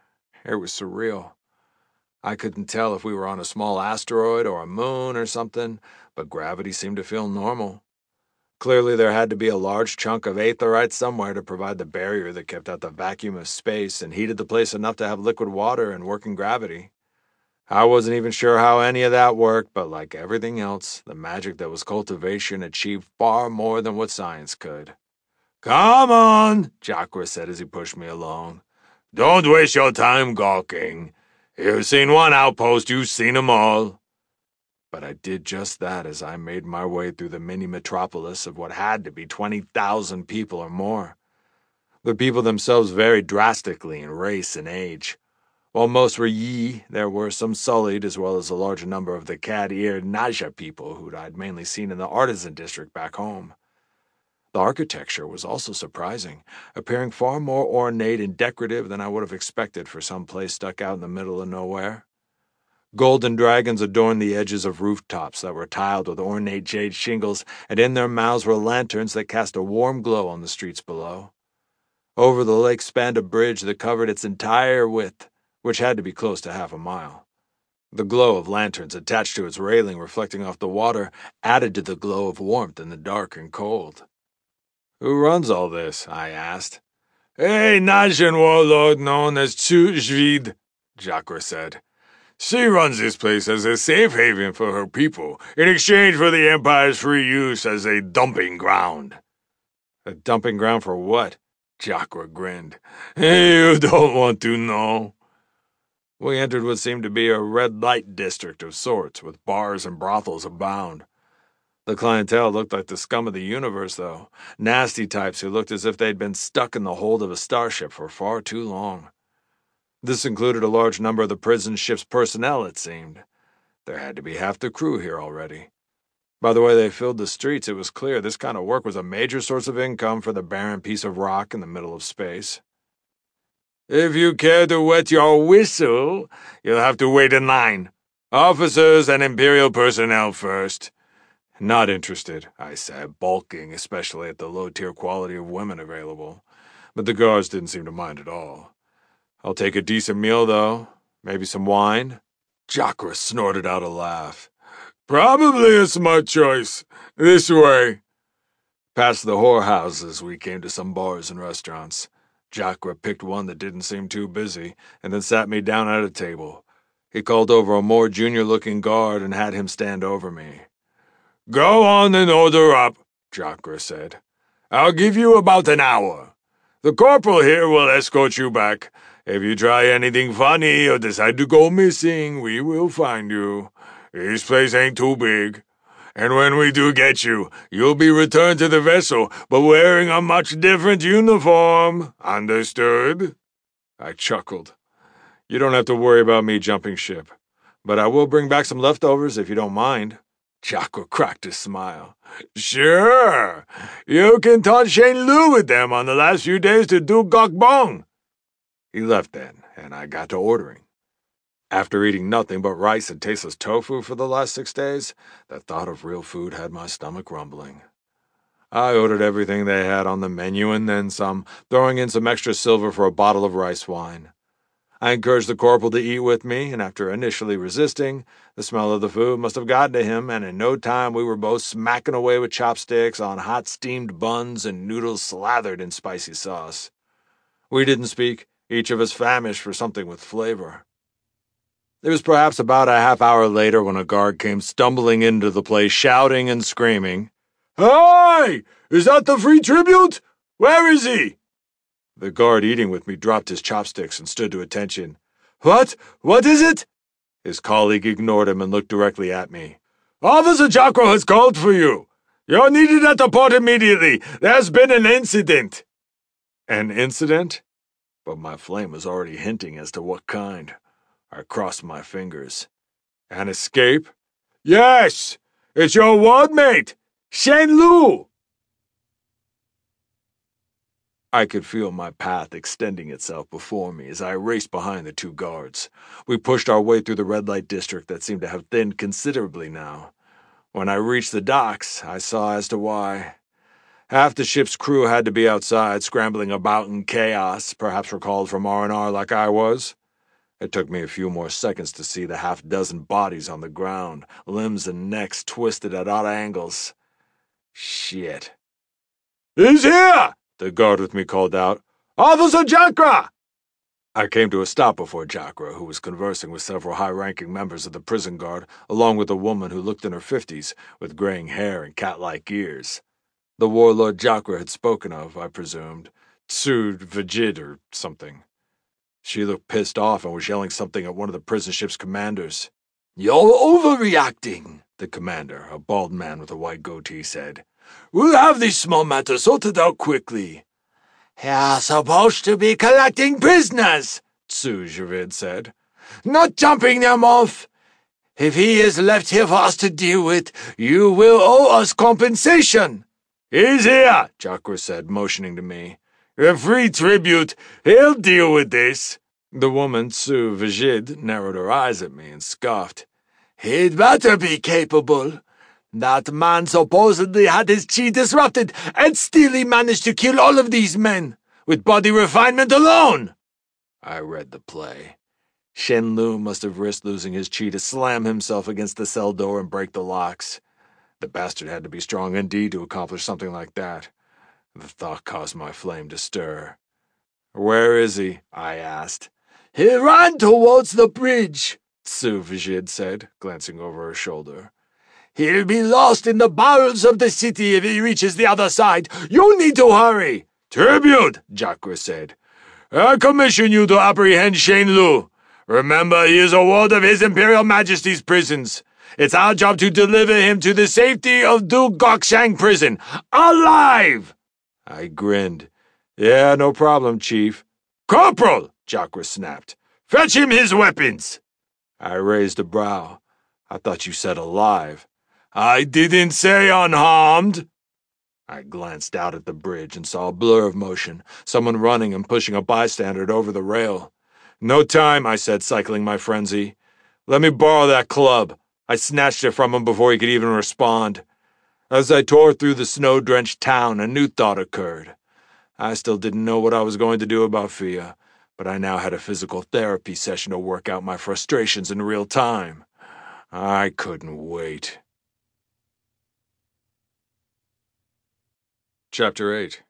It was surreal. I couldn't tell if we were on a small asteroid or a moon or something, but gravity seemed to feel normal. Clearly there had to be a large chunk of aetheryte somewhere to provide the barrier that kept out the vacuum of space and heated the place enough to have liquid water and working gravity. I wasn't even sure how any of that worked, but like everything else, the magic that was cultivation achieved far more than what science could. "Come on," Jacques said as he pushed me along. "Don't waste your time gawking. You've seen one outpost, you've seen 'em all." But I did just that as I made my way through the mini-metropolis of what had to be 20,000 people or more. The people themselves varied drastically in race and age. While most were Yi, there were some sullied as well as a large number of the cat-eared Naja people who I'd mainly seen in the artisan district back home. The architecture was also surprising, appearing far more ornate and decorative than I would have expected for some place stuck out in the middle of nowhere. Golden dragons adorned the edges of rooftops that were tiled with ornate jade shingles, and in their mouths were lanterns that cast a warm glow on the streets below. Over the lake spanned a bridge that covered its entire width, which had to be close to half a mile. The glow of lanterns attached to its railing reflecting off the water added to the glow of warmth in the dark and cold. "Who runs all this?" I asked. "A Najan warlord known as Chu Jvid," Jacques said. "She runs this place as a safe haven for her people, in exchange for the Empire's free use as a dumping ground." "A dumping ground for what?" Jacques grinned. "You don't want to know." We entered what seemed to be a red light district of sorts, with bars and brothels abound. The clientele looked like the scum of the universe, though. Nasty types who looked as if they'd been stuck in the hold of a starship for far too long. This included a large number of the prison ship's personnel, it seemed. There had to be half the crew here already. By the way they filled the streets, it was clear this kind of work was a major source of income for the barren piece of rock in the middle of space. "If you care to wet your whistle, you'll have to wait in line. Officers and Imperial personnel first." "Not interested," I said, balking especially at the low-tier quality of women available. But the guards didn't seem to mind at all. "I'll take a decent meal, though. Maybe some wine?" Jacques snorted out a laugh. "Probably a smart choice. This way." Past the whorehouses, we came to some bars and restaurants. Jacques picked one that didn't seem too busy, and then sat me down at a table. He called over a more junior-looking guard and had him stand over me. "Go on and order up," Jacques said. "I'll give you about an hour. The corporal here will escort you back. If you try anything funny or decide to go missing, we will find you. This place ain't too big. And when we do get you, you'll be returned to the vessel, but wearing a much different uniform. Understood?" I chuckled. "You don't have to worry about me jumping ship. But I will bring back some leftovers if you don't mind." Jacques cracked a smile. "Sure. You can taunt Shane Lu with them on the last few days to do gok bong." He left then, and I got to ordering. After eating nothing but rice and tasteless tofu for the last 6 days, the thought of real food had my stomach rumbling. I ordered everything they had on the menu and then some, throwing in some extra silver for a bottle of rice wine. I encouraged the corporal to eat with me, and after initially resisting, the smell of the food must have gotten to him, and in no time we were both smacking away with chopsticks on hot steamed buns and noodles slathered in spicy sauce. We didn't speak, each of us famished for something with flavor. It was perhaps about a half hour later when a guard came stumbling into the place, shouting and screaming, "Hey! Is that the free tribute? Where is he?" The guard eating with me dropped his chopsticks and stood to attention. "What? What is it?" His colleague ignored him and looked directly at me. "Officer Jacro has called for you. You're needed at the port immediately. There's been an incident." An incident? But my flame was already hinting as to what kind. I crossed my fingers. An escape? Yes! It's your ward mate, Shen Lu! I could feel my path extending itself before me as I raced behind the two guards. We pushed our way through the red light district that seemed to have thinned considerably now. When I reached the docks, I saw as to why. Half the ship's crew had to be outside, scrambling about in chaos, perhaps recalled from R&R like I was. It took me a few more seconds to see the half-dozen bodies on the ground, limbs and necks twisted at odd angles. Shit. "He's here!" the guard with me called out. "Officer Jakra!" I came to a stop before Jakra, who was conversing with several high-ranking members of the prison guard, along with a woman who looked in her 50s, with graying hair and cat-like ears. The warlord Jakra had spoken of, I presumed, Tsu Vajid or something. She looked pissed off and was yelling something at one of the prison ship's commanders. "You're overreacting," the commander, a bald man with a white goatee, said. "We'll have these small matters sorted out quickly." "You're supposed to be collecting prisoners," Tsu Javid said, "not jumping them off. If he is left here for us to deal with, you will owe us compensation." "He's here," Jakra said, motioning to me. "A free tribute. He'll deal with this." The woman, Tsu Vajid, narrowed her eyes at me and scoffed. "He'd better be capable. That man supposedly had his chi disrupted, and still he managed to kill all of these men, with body refinement alone." I read the play. Shen Lu must have risked losing his chi to slam himself against the cell door and break the locks. The bastard had to be strong indeed to accomplish something like that. The thought caused my flame to stir. "Where is he?" I asked. "He ran towards the bridge," Tsu Vajid said, glancing over her shoulder. "He'll be lost in the bowels of the city if he reaches the other side. You need to hurry." "Tribute," Jakra said. "I commission you to apprehend Shen Lu. Remember, he is a ward of His Imperial Majesty's prisons. It's our job to deliver him to the safety of Du Gokshang prison, alive!" I grinned. "Yeah, no problem, Chief." "Corporal!" Jakra snapped. "Fetch him his weapons!" I raised a brow. "I thought you said alive." "I didn't say unharmed." I glanced out at the bridge and saw a blur of motion, someone running and pushing a bystander over the rail. "No time," I said, cycling my frenzy. "Let me borrow that club." I snatched it from him before he could even respond. As I tore through the snow-drenched town, a new thought occurred. I still didn't know what I was going to do about Fia, but I now had a physical therapy session to work out my frustrations in real time. I couldn't wait. Chapter 8.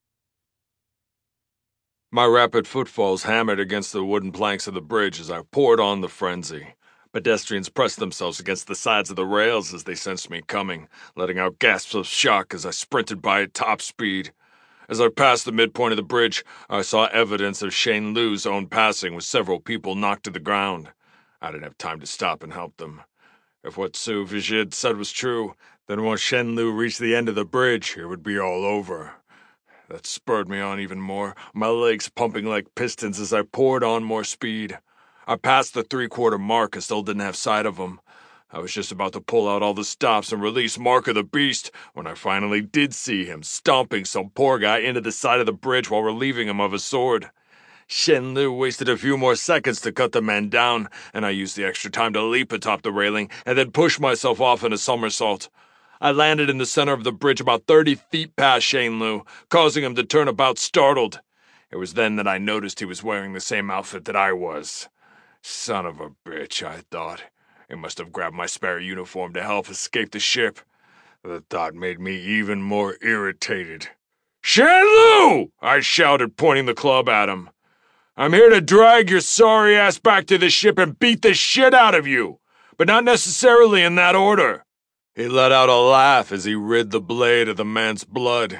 My rapid footfalls hammered against the wooden planks of the bridge as I poured on the frenzy. Pedestrians pressed themselves against the sides of the rails as they sensed me coming, letting out gasps of shock as I sprinted by at top speed. As I passed the midpoint of the bridge, I saw evidence of Shen Lu's own passing, with several people knocked to the ground. I didn't have time to stop and help them. If what Tsu Vajid said was true, then once Shen Lu reached the end of the bridge, it would be all over. That spurred me on even more, my legs pumping like pistons as I poured on more speed. I passed the 3/4 mark and still didn't have sight of him. I was just about to pull out all the stops and release Mark of the Beast when I finally did see him stomping some poor guy into the side of the bridge while relieving him of his sword. Shen Lu wasted a few more seconds to cut the man down, and I used the extra time to leap atop the railing and then push myself off in a somersault. I landed in the center of the bridge about 30 feet past Shane Lu, causing him to turn about startled. It was then that I noticed he was wearing the same outfit that I was. Son of a bitch, I thought. He must have grabbed my spare uniform to help escape the ship. The thought made me even more irritated. "Shane Lu!" I shouted, pointing the club at him. "I'm here to drag your sorry ass back to the ship and beat the shit out of you, but not necessarily in that order." He let out a laugh as he rid the blade of the man's blood.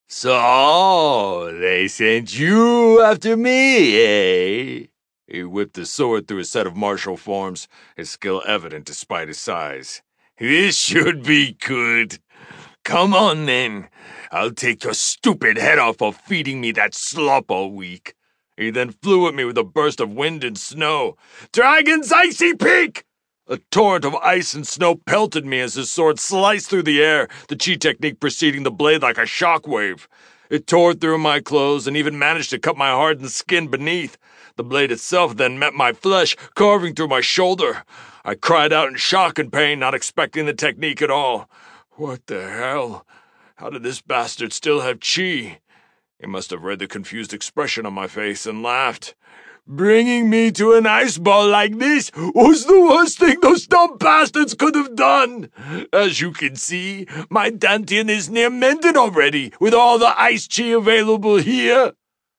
"So, they sent you after me, eh?" He whipped his sword through a set of martial forms, his skill evident despite his size. "This should be good. Come on, then. I'll take your stupid head off for feeding me that slop all week." He then flew at me with a burst of wind and snow. "Dragon's Icy Peak!" A torrent of ice and snow pelted me as his sword sliced through the air, the chi technique preceding the blade like a shockwave. It tore through my clothes and even managed to cut my hardened skin beneath. The blade itself then met my flesh, carving through my shoulder. I cried out in shock and pain, not expecting the technique at all. What the hell? How did this bastard still have chi? He must have read the confused expression on my face and laughed. "Bringing me to an ice ball like this was the worst thing those dumb bastards could have done. As you can see, my dantian is near mended already, with all the ice chi available here."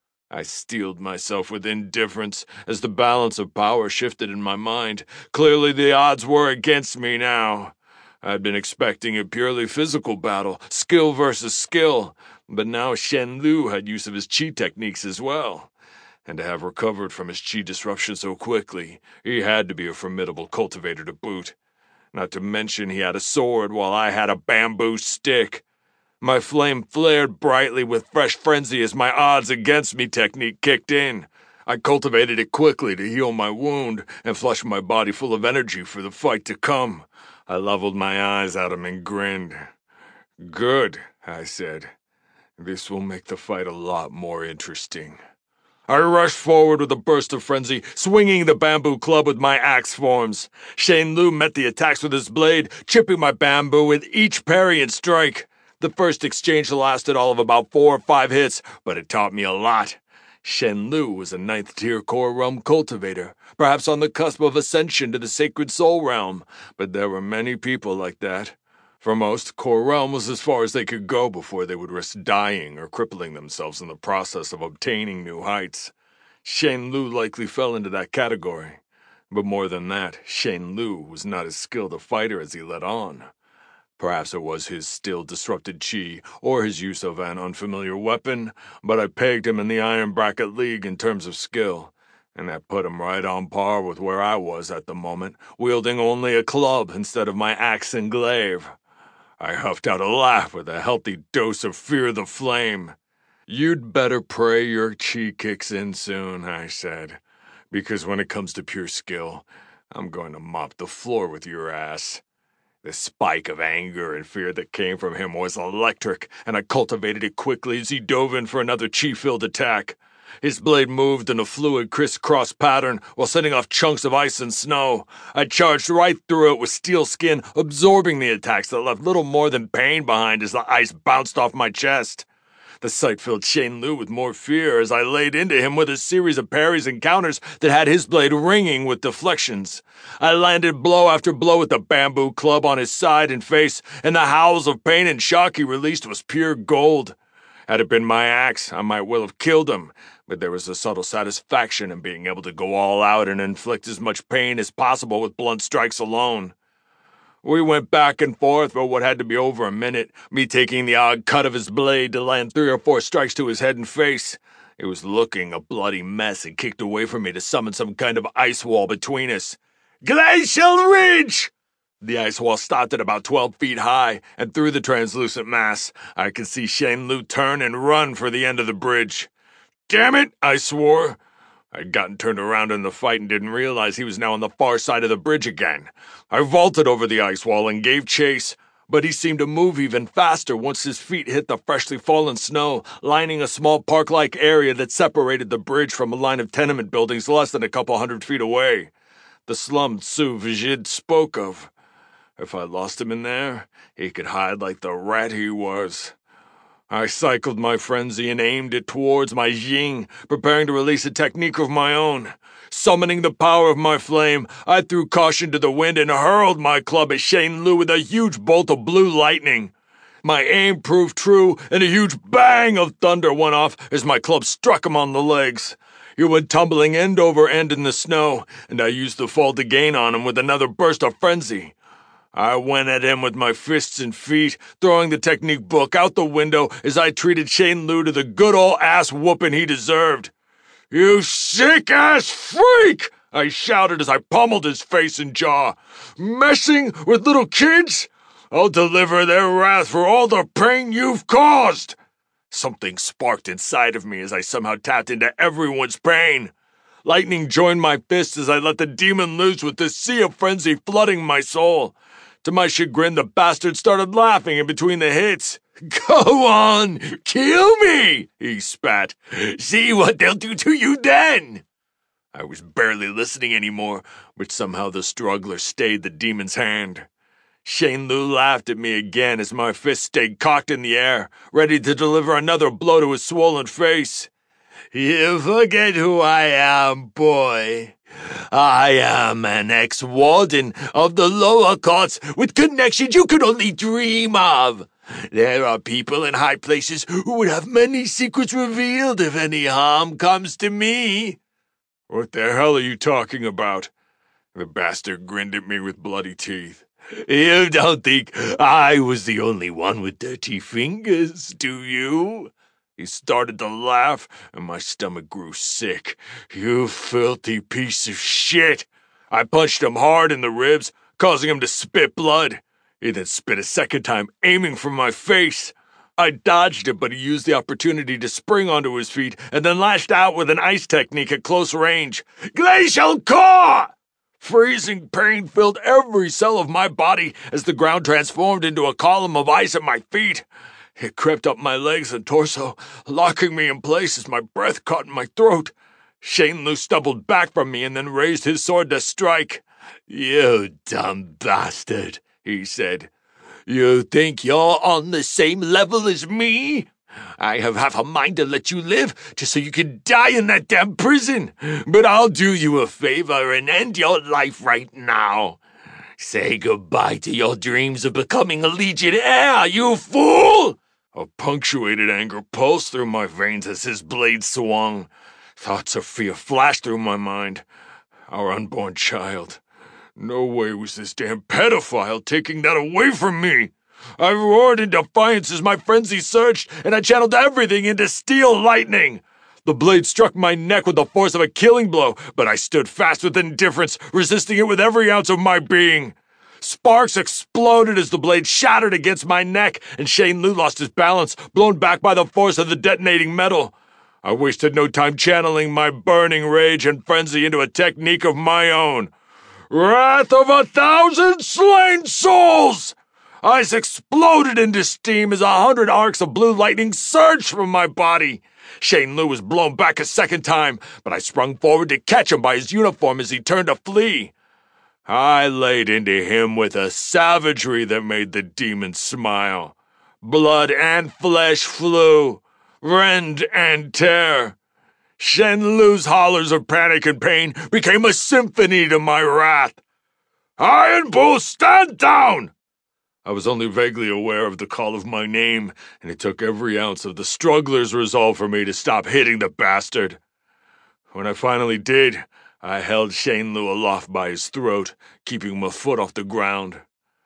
I steeled myself with indifference as the balance of power shifted in my mind. Clearly the odds were against me now. I'd been expecting a purely physical battle, skill versus skill, but now Shane Lu had use of his chi techniques as well. And to have recovered from his chi disruption so quickly, he had to be a formidable cultivator to boot. Not to mention he had a sword while I had a bamboo stick. My flame flared brightly with fresh frenzy as my odds against me technique kicked in. I cultivated it quickly to heal my wound and flush my body full of energy for the fight to come. I leveled my eyes at him and grinned. "Good," I said. "This will make the fight a lot more interesting." I rushed forward with a burst of frenzy, swinging the bamboo club with my axe forms. Shane Lu met the attacks with his blade, chipping my bamboo with each parry and strike. The first exchange lasted all of about 4 or 5 hits, but it taught me a lot. Shane Lu was a 9th-tier core realm cultivator, perhaps on the cusp of ascension to the sacred soul realm, but there were many people like that. For most, core realm was as far as they could go before they would risk dying or crippling themselves in the process of obtaining new heights. Shane Lu likely fell into that category. But more than that, Shane Lu was not as skilled a fighter as he let on. Perhaps it was his still disrupted chi or his use of an unfamiliar weapon, but I pegged him in the Iron Bracket League in terms of skill, and that put him right on par with where I was at the moment, wielding only a club instead of my axe and glaive. I huffed out a laugh with a healthy dose of Fear the Flame. "You'd better pray your chi kicks in soon," I said, "because when it comes to pure skill, I'm going to mop the floor with your ass." The spike of anger and fear that came from him was electric, and I cultivated it quickly as he dove in for another chi-filled attack. His blade moved in a fluid crisscross pattern while sending off chunks of ice and snow. I charged right through it with steel skin, absorbing the attacks that left little more than pain behind as the ice bounced off my chest. The sight filled Shane Lu with more fear as I laid into him with a series of parries and counters that had his blade ringing with deflections. I landed blow after blow with the bamboo club on his side and face, and the howls of pain and shock he released was pure gold. Had it been my axe, I might well have killed him, but there was a subtle satisfaction in being able to go all out and inflict as much pain as possible with blunt strikes alone. We went back and forth for what had to be over a minute, me taking the odd cut of his blade to land 3 or 4 strikes to his head and face. It was looking a bloody mess and kicked away from me to summon some kind of ice wall between us. "Glacial Ridge!" The ice wall stopped at about 12 feet high, and through the translucent mass, I could see Shane Lu turn and run for the end of the bridge. "Damn it!" I swore. I'd gotten turned around in the fight and didn't realize he was now on the far side of the bridge again. I vaulted over the ice wall and gave chase, but he seemed to move even faster once his feet hit the freshly fallen snow, lining a small park-like area that separated the bridge from a line of tenement buildings less than a couple 100 feet away. The slum Tsu Vijid spoke of. If I lost him in there, he could hide like the rat he was. I cycled my frenzy and aimed it towards my Jing, preparing to release a technique of my own. Summoning the power of my flame, I threw caution to the wind and hurled my club at Shane Lu with a huge bolt of blue lightning. My aim proved true, and a huge bang of thunder went off as my club struck him on the legs. He went tumbling end over end in the snow, and I used the fall to gain on him with another burst of frenzy. I went at him with my fists and feet, throwing the technique book out the window as I treated Shane Lu to the good old ass whooping he deserved. "You sick-ass freak!" I shouted as I pummeled his face and jaw. "Messing with little kids? I'll deliver their wrath for all the pain you've caused!" Something sparked inside of me as I somehow tapped into everyone's pain. Lightning joined my fists as I let the demon loose with the sea of frenzy flooding my soul. To my chagrin, the bastard started laughing in between the hits. "Go on, kill me," he spat. "See what they'll do to you then." I was barely listening anymore, but somehow the struggler stayed the demon's hand. Shane Lu laughed at me again as my fist stayed cocked in the air, ready to deliver another blow to his swollen face. "You forget who I am, boy. I am an ex-warden of the lower courts with connections you could only dream of. There are people in high places who would have many secrets revealed if any harm comes to me." "What the hell are you talking about?" The bastard grinned at me with bloody teeth. "You don't think I was the only one with dirty fingers, do you?" He started to laugh, and my stomach grew sick. "You filthy piece of shit!" I punched him hard in the ribs, causing him to spit blood. He then spit a second time, aiming for my face. I dodged it, but he used the opportunity to spring onto his feet and then lashed out with an ice technique at close range. Glacial Core! Freezing pain filled every cell of my body as the ground transformed into a column of ice at my feet. It crept up my legs and torso, locking me in place as my breath caught in my throat. Shane Lu stumbled back from me and then raised his sword to strike. "You dumb bastard," he said. "You think you're on the same level as me? I have half a mind to let you live just so you can die in that damn prison. But I'll do you a favor and end your life right now. Say goodbye to your dreams of becoming a Legion heir, you fool!" A punctuated anger pulsed through my veins as his blade swung. Thoughts of fear flashed through my mind. Our unborn child. No way was this damn pedophile taking that away from me. I roared in defiance as my frenzy surged, and I channeled everything into steel lightning. The blade struck my neck with the force of a killing blow, but I stood fast with indifference, resisting it with every ounce of my being. Sparks exploded as the blade shattered against my neck, and Shane Lu lost his balance, blown back by the force of the detonating metal. I wasted no time channeling my burning rage and frenzy into a technique of my own. Wrath of 1,000 slain souls! Ice exploded into steam as 100 arcs of blue lightning surged from my body. Shane Lu was blown back a second time, but I sprung forward to catch him by his uniform as he turned to flee. I laid into him with a savagery that made the demon smile. Blood and flesh flew, rend and tear. Shane Lu's hollers of panic and pain became a symphony to my wrath. "Iron Bull, stand down!" I was only vaguely aware of the call of my name, and it took every ounce of the struggler's resolve for me to stop hitting the bastard. When I finally did, I held Shane Lu aloft by his throat, keeping him a foot off the ground.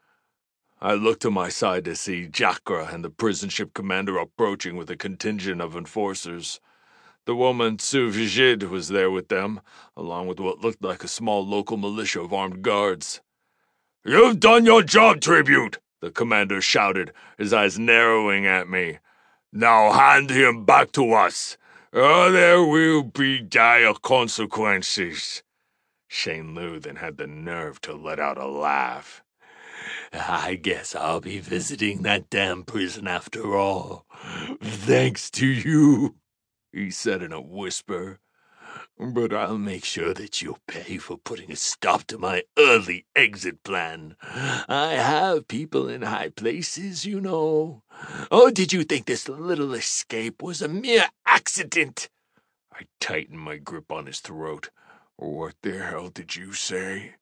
I looked to my side to see Jakra and the prison ship commander approaching with a contingent of enforcers. The woman Su Vijid was there with them, along with what looked like a small local militia of armed guards. "You've done your job, Tribute!" the commander shouted, his eyes narrowing at me. "Now hand him back to us, or there will be dire consequences." Shane Lu then had the nerve to let out a laugh. "I guess I'll be visiting that damn prison after all. Thanks to you," he said in a whisper. But I'll make sure that you'll pay for putting a stop to my early exit plan. I have people in high places, you know. Or did you think this little escape was a mere accident? I tightened my grip on his throat. What the hell did you say?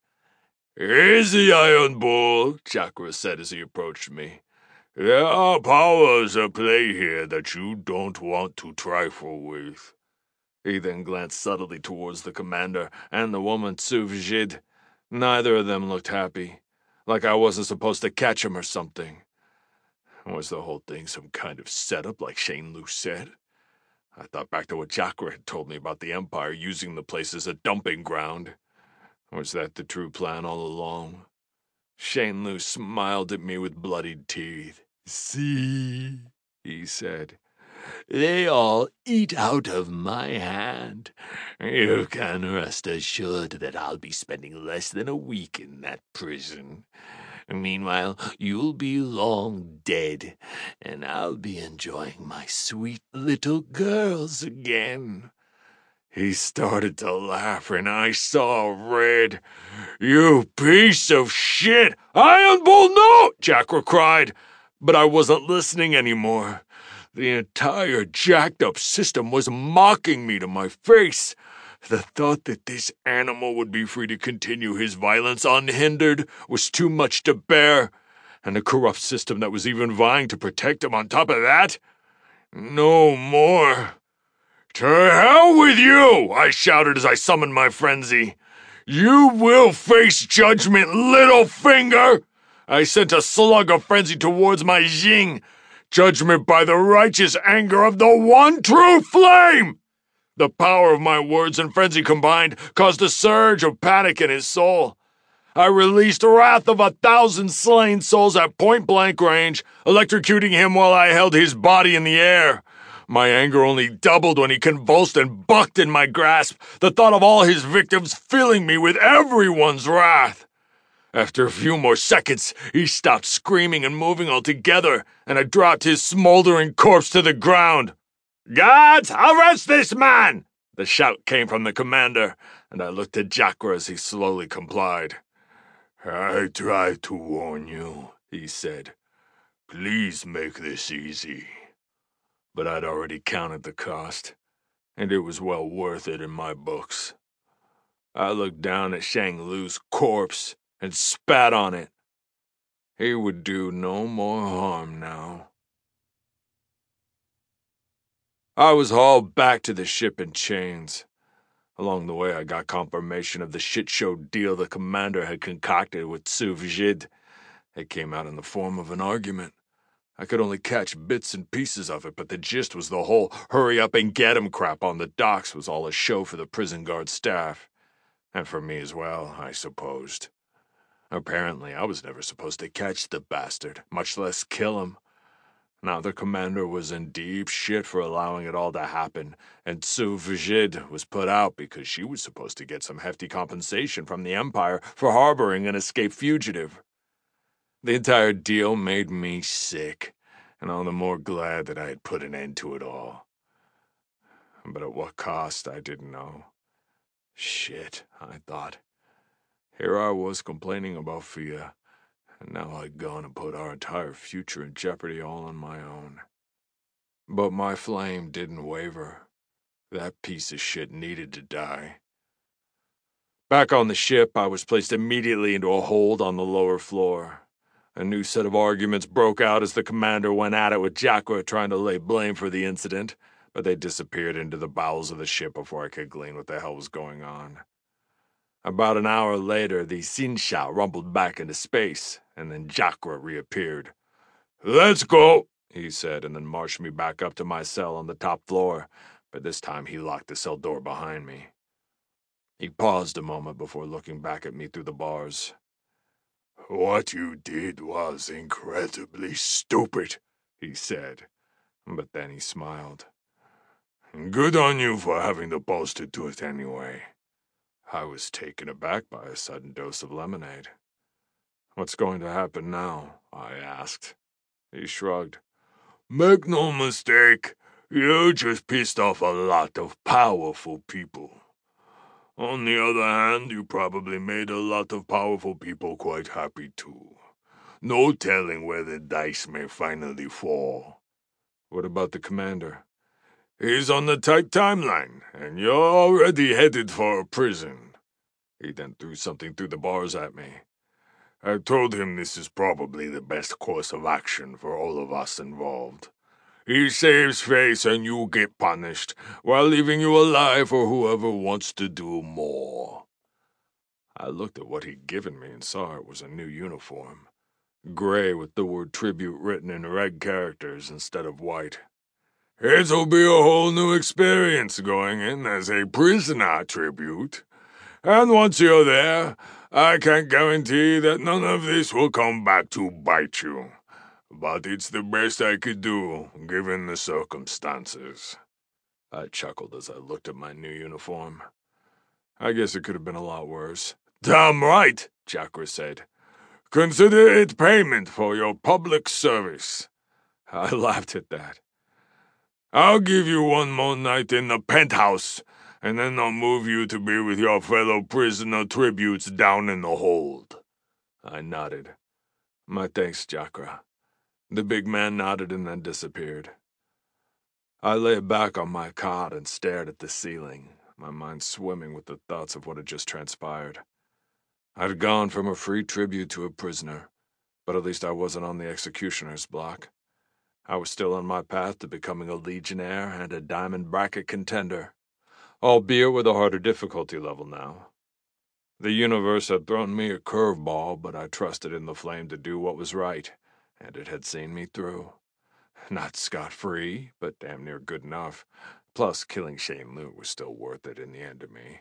Easy, Iron Bull, Chakra said as he approached me. There are powers at play here that you don't want to trifle with. He then glanced subtly towards the commander and the woman Tsuvjid. Neither of them looked happy, like I wasn't supposed to catch him or something. Was the whole thing some kind of setup, like Shane Lu said? I thought back to what Chakra had told me about the Empire using the place as a dumping ground. Was that the true plan all along? Shane Lu smiled at me with bloodied teeth. See, he said. They all eat out of my hand. You can rest assured that I'll be spending less than a week in that prison. Meanwhile, you'll be long dead, and I'll be enjoying my sweet little girls again. He started to laugh, and I saw red. You piece of shit! Iron Bull, no! Chakra cried. But I wasn't listening anymore. The entire jacked-up system was mocking me to my face. The thought that this animal would be free to continue his violence unhindered was too much to bear, and a corrupt system that was even vying to protect him on top of that? No more. To hell with you! I shouted as I summoned my frenzy. You will face judgment, little finger! I sent a slug of frenzy towards my Jing. Judgment by the righteous anger of the one true flame! The power of my words and frenzy combined caused a surge of panic in his soul. I released wrath of 1,000 slain souls at point-blank range, electrocuting him while I held his body in the air. My anger only doubled when he convulsed and bucked in my grasp, the thought of all his victims filling me with everyone's wrath. After a few more seconds, he stopped screaming and moving altogether, and I dropped his smoldering corpse to the ground. Guards, arrest this man! The shout came from the commander, and I looked at Chakra as he slowly complied. I tried to warn you, he said. Please make this easy. But I'd already counted the cost, and it was well worth it in my books. I looked down at Shang Lu's corpse and spat on it. He would do no more harm now. I was hauled back to the ship in chains. Along the way, I got confirmation of the shit-show deal the commander had concocted with Tsuvjid. It came out in the form of an argument. I could only catch bits and pieces of it, but the gist was the whole hurry up and get him crap on the docks was all a show for the prison guard staff. And for me as well, I supposed. Apparently, I was never supposed to catch the bastard, much less kill him. Now the commander was in deep shit for allowing it all to happen, and Tsuvjid was put out because she was supposed to get some hefty compensation from the Empire for harboring an escaped fugitive. The entire deal made me sick, and all the more glad that I had put an end to it all. But at what cost, I didn't know. Shit, I thought. Here I was complaining about Fia, and now I'd gone and put our entire future in jeopardy all on my own. But my flame didn't waver. That piece of shit needed to die. Back on the ship, I was placed immediately into a hold on the lower floor. A new set of arguments broke out as the commander went at it with Chakra trying to lay blame for the incident, but they disappeared into the bowels of the ship before I could glean what the hell was going on. About an hour later, the Xinsha rumbled back into space, and then Chakra reappeared. Let's go, he said, and then marched me back up to my cell on the top floor, but this time he locked the cell door behind me. He paused a moment before looking back at me through the bars. What you did was incredibly stupid, he said, but then he smiled. Good on you for having the balls to do it anyway. I was taken aback by a sudden dose of lemonade. What's going to happen now? I asked. He shrugged. Make no mistake, you just pissed off a lot of powerful people. On the other hand, you probably made a lot of powerful people quite happy too. No telling where the dice may finally fall. What about the commander? He's on the tight timeline, and you're already headed for a prison. He then threw something through the bars at me. I told him this is probably the best course of action for all of us involved. He saves face and you get punished, while leaving you alive for whoever wants to do more. I looked at what he'd given me and saw it was a new uniform. Gray with the word tribute written in red characters instead of white. It'll be a whole new experience going in as a prisoner tribute. And once you're there, I can guarantee that none of this will come back to bite you. But it's the best I could do, given the circumstances. I chuckled as I looked at my new uniform. I guess it could have been a lot worse. Damn right, Chakra said. Consider it payment for your public service. I laughed at that. I'll give you one more night in the penthouse, and then I'll move you to be with your fellow prisoner tributes down in the hold. I nodded. My thanks, Chakra. The big man nodded and then disappeared. I lay back on my cot and stared at the ceiling, my mind swimming with the thoughts of what had just transpired. I'd gone from a free tribute to a prisoner, but at least I wasn't on the executioner's block. I was still on my path to becoming a legionnaire and a diamond bracket contender, albeit with a harder difficulty level now. The universe had thrown me a curveball, but I trusted in the flame to do what was right, and it had seen me through. Not scot-free, but damn near good enough. Plus, killing Shane Lu was still worth it in the end to me.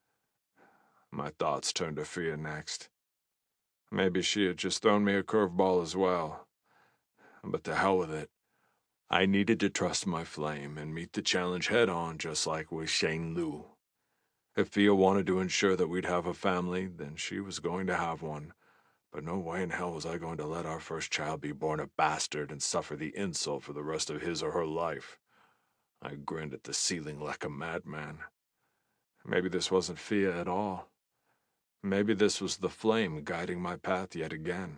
My thoughts turned to Fia next. Maybe she had just thrown me a curveball as well. But to hell with it. I needed to trust my flame and meet the challenge head-on, just like with Shane Lu. If Fia wanted to ensure that we'd have a family, then she was going to have one. But no way in hell was I going to let our first child be born a bastard and suffer the insult for the rest of his or her life. I grinned at the ceiling like a madman. Maybe this wasn't Fia at all. Maybe this was the flame guiding my path yet again.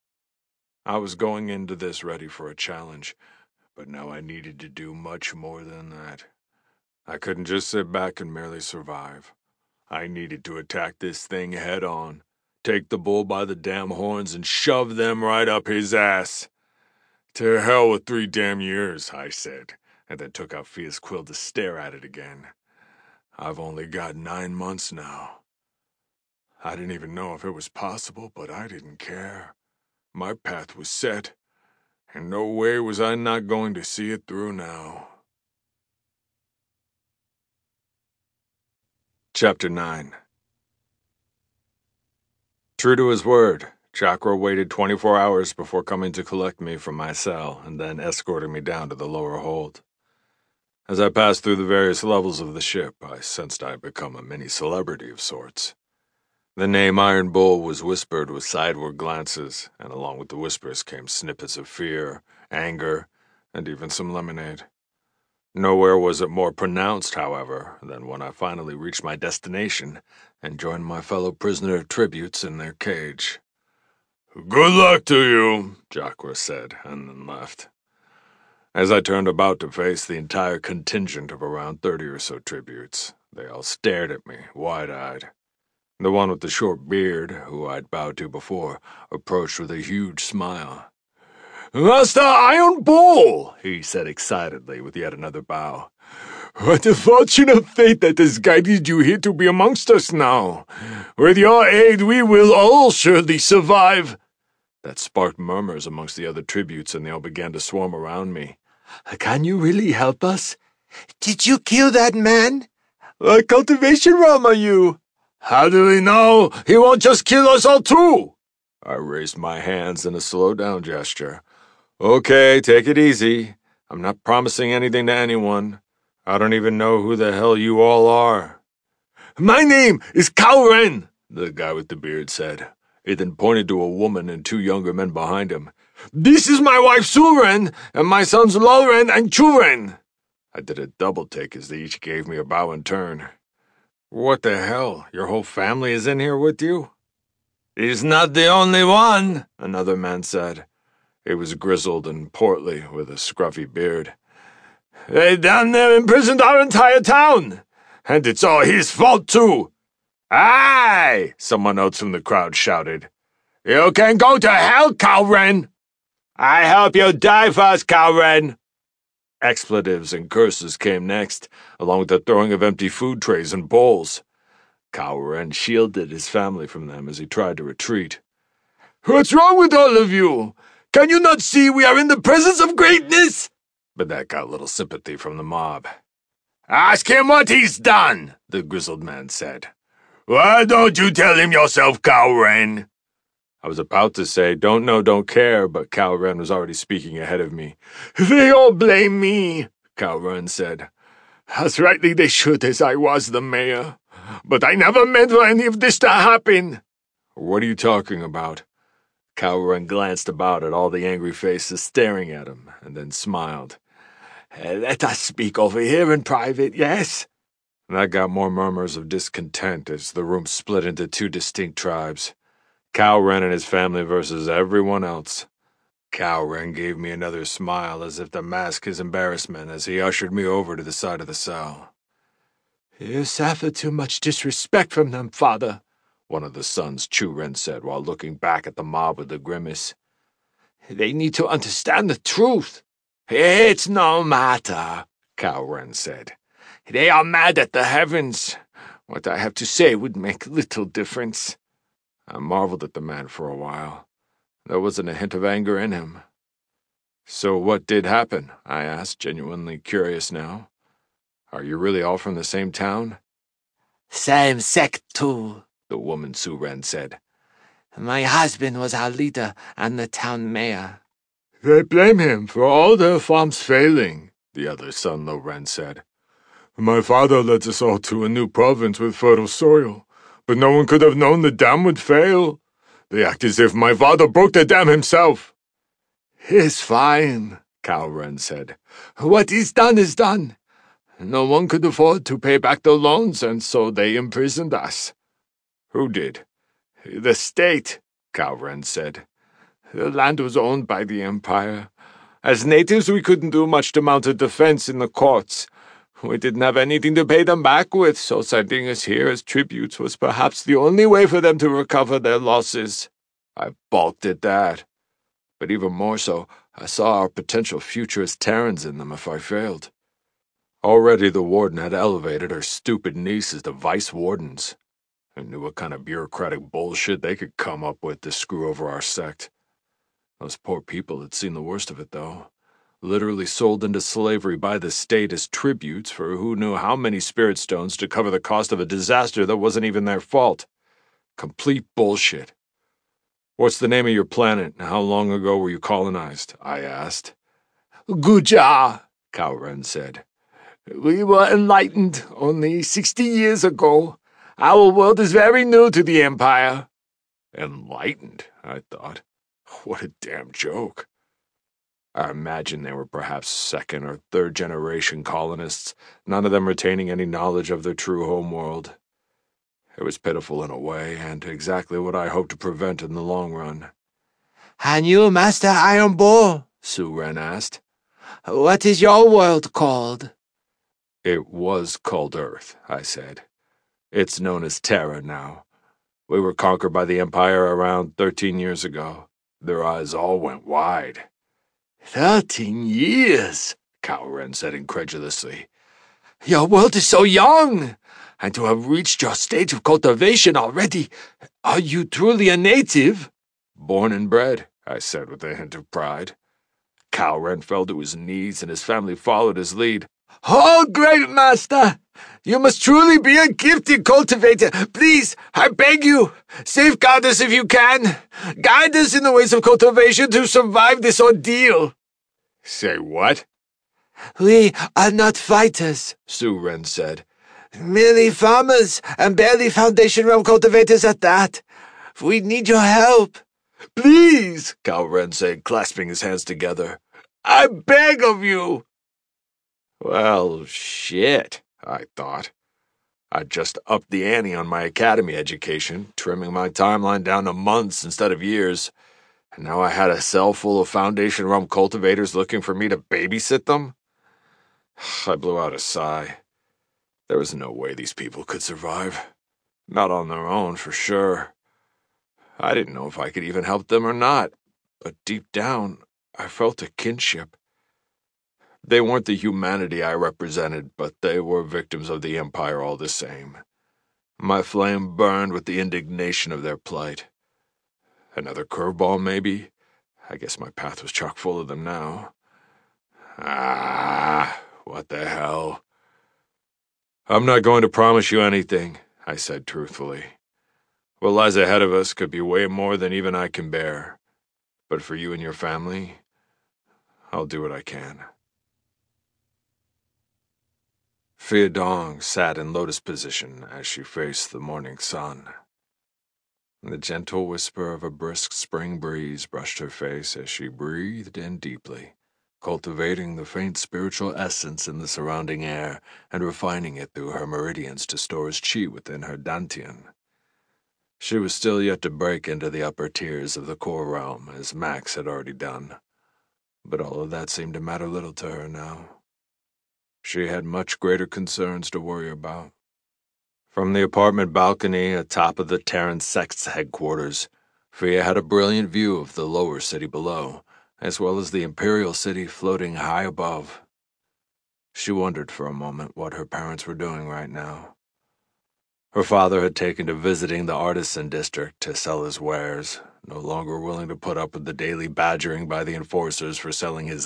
I was going into this ready for a challenge, but now I needed to do much more than that. I couldn't just sit back and merely survive. I needed to attack this thing head on. Take the bull by the damn horns and shove them right up his ass. To hell with 3 damn years, I said, and then took out Fia's quill to stare at it again. I've only got 9 months now. I didn't even know if it was possible, but I didn't care. My path was set, and no way was I not going to see it through now. Chapter 9. True to his word, Chakra waited 24 hours before coming to collect me from my cell and then escorting me down to the lower hold. As I passed through the various levels of the ship, I sensed I had become a mini celebrity of sorts. The name Iron Bull was whispered with sideward glances, and along with the whispers came snippets of fear, anger, and even some lemonade. Nowhere was it more pronounced, however, than when I finally reached my destination and joined my fellow prisoner tributes in their cage. "Good luck to you," Chakra said, and then left. As I turned about to face the entire contingent of around 30 or so tributes, they all stared at me, wide-eyed. The one with the short beard, who I'd bowed to before, approached with a huge smile. "Master Iron Bull," he said excitedly with yet another bow. "What a fortunate fate that has guided you here to be amongst us now. With your aid we will all surely survive." That sparked murmurs amongst the other tributes, and they all began to swarm around me. Can you really help us? Did you kill that man? What cultivation realm are you? How do we know he won't just kill us all too? I raised my hands in a slow-down gesture. Okay, take it easy. I'm not promising anything to anyone. I don't even know who the hell you all are. My name is Cao Ren, the guy with the beard said. He then pointed to a woman and 2 younger men behind him. This is my wife Su Ren, and my sons Lo Ren and Chu Ren. I did a double take as they each gave me a bow in turn. What the hell? Your whole family is in here with you? He's not the only one, another man said. He was grizzled and portly, with a scruffy beard. They down there imprisoned our entire town, and it's all his fault, too. Aye, someone else from the crowd shouted. You can go to hell, Cowren. I hope you die first, Cowren. Expletives and curses came next, along with the throwing of empty food trays and bowls. Cowren shielded his family from them as he tried to retreat. What's wrong with all of you? Can you not see we are in the presence of greatness? But that got little sympathy from the mob. Ask him what he's done, the grizzled man said. Why don't you tell him yourself, Cowren? I was about to say, don't know, don't care, but Cowren was already speaking ahead of me. They all blame me, Cowren said. As rightly they should, as I was the mayor. But I never meant for any of this to happen. What are you talking about? Cowren glanced about at all the angry faces staring at him, and then smiled. Let us speak over here in private, yes? That got more murmurs of discontent as the room split into two distinct tribes. Cowren and his family versus everyone else. Cowren gave me another smile as if to mask his embarrassment as he ushered me over to the side of the cell. You suffer too much disrespect from them, father, one of the sons, Chu-Ren said while looking back at the mob with a grimace. They need to understand the truth. It's no matter, Cowren said. They are mad at the heavens. What I have to say would make little difference. I marveled at the man for a while. There wasn't a hint of anger in him. So what did happen? I asked, genuinely curious now. Are you really all from the same town? Same sect, too, the woman Su-Ren said. My husband was our leader and the town mayor. They blame him for all their farms failing, the other son Lo-Ren said. My father led us all to a new province with fertile soil, but no one could have known the dam would fail. They act as if my father broke the dam himself. It's fine, Cowren said. What is done is done. No one could afford to pay back the loans, and so they imprisoned us. Who did? The state, Cowren said. The land was owned by the Empire. As natives, we couldn't do much to mount a defense in the courts. We didn't have anything to pay them back with, so sending us here as tributes was perhaps the only way for them to recover their losses. I balked at that. But even more so, I saw our potential future as Terrans in them if I failed. Already the warden had elevated her stupid nieces to vice wardens. I knew what kind of bureaucratic bullshit they could come up with to screw over our sect. Those poor people had seen the worst of it, though. Literally sold into slavery by the state as tributes for who knew how many spirit stones to cover the cost of a disaster that wasn't even their fault. Complete bullshit. What's the name of your planet, and how long ago were you colonized? I asked. Guja, Cowren said. We were enlightened only 60 years ago. Our world is very new to the Empire. Enlightened, I thought. What a damn joke. I imagine they were perhaps second or third generation colonists, none of them retaining any knowledge of their true homeworld. It was pitiful in a way, and exactly what I hoped to prevent in the long run. And you, Master Iron Bull? Su-Ren asked. What is your world called? It was called Earth, I said. It's known as Terra now. We were conquered by the Empire around 13 years ago. Their eyes all went wide. 13 years, Cowren said incredulously. Your world is so young, and to have reached your stage of cultivation already, are you truly a native? Born and bred, I said with a hint of pride. Cowren fell to his knees and his family followed his lead. Oh, great master! You must truly be a gifted cultivator. Please, I beg you, safeguard us if you can. Guide us in the ways of cultivation to survive this ordeal. Say what? We are not fighters, Su-Ren said. Merely farmers, and barely Foundation realm cultivators at that. We need your help. Please, Cowren said, clasping his hands together. I beg of you. Well, shit, I thought. I'd just upped the ante on my academy education, trimming my timeline down to months instead of years, and now I had a cell full of Foundation Rum cultivators looking for me to babysit them? I blew out a sigh. There was no way these people could survive. Not on their own, for sure. I didn't know if I could even help them or not, but deep down, I felt a kinship. They weren't the humanity I represented, but they were victims of the Empire all the same. My flame burned with the indignation of their plight. Another curveball, maybe? I guess my path was chock full of them now. What the hell? I'm not going to promise you anything, I said truthfully. What lies ahead of us could be way more than even I can bear. But for you and your family, I'll do what I can. Fia Dong sat in lotus position as she faced the morning sun. The gentle whisper of a brisk spring breeze brushed her face as she breathed in deeply, cultivating the faint spiritual essence in the surrounding air and refining it through her meridians to store as chi within her dantian. She was still yet to break into the upper tiers of the core realm, as Max had already done, but all of that seemed to matter little to her now. She had much greater concerns to worry about. From the apartment balcony atop of the Terran sect's headquarters, Fia had a brilliant view of the lower city below, as well as the Imperial City floating high above. She wondered for a moment what her parents were doing right now. Her father had taken to visiting the artisan district to sell his wares, no longer willing to put up with the daily badgering by the enforcers for selling his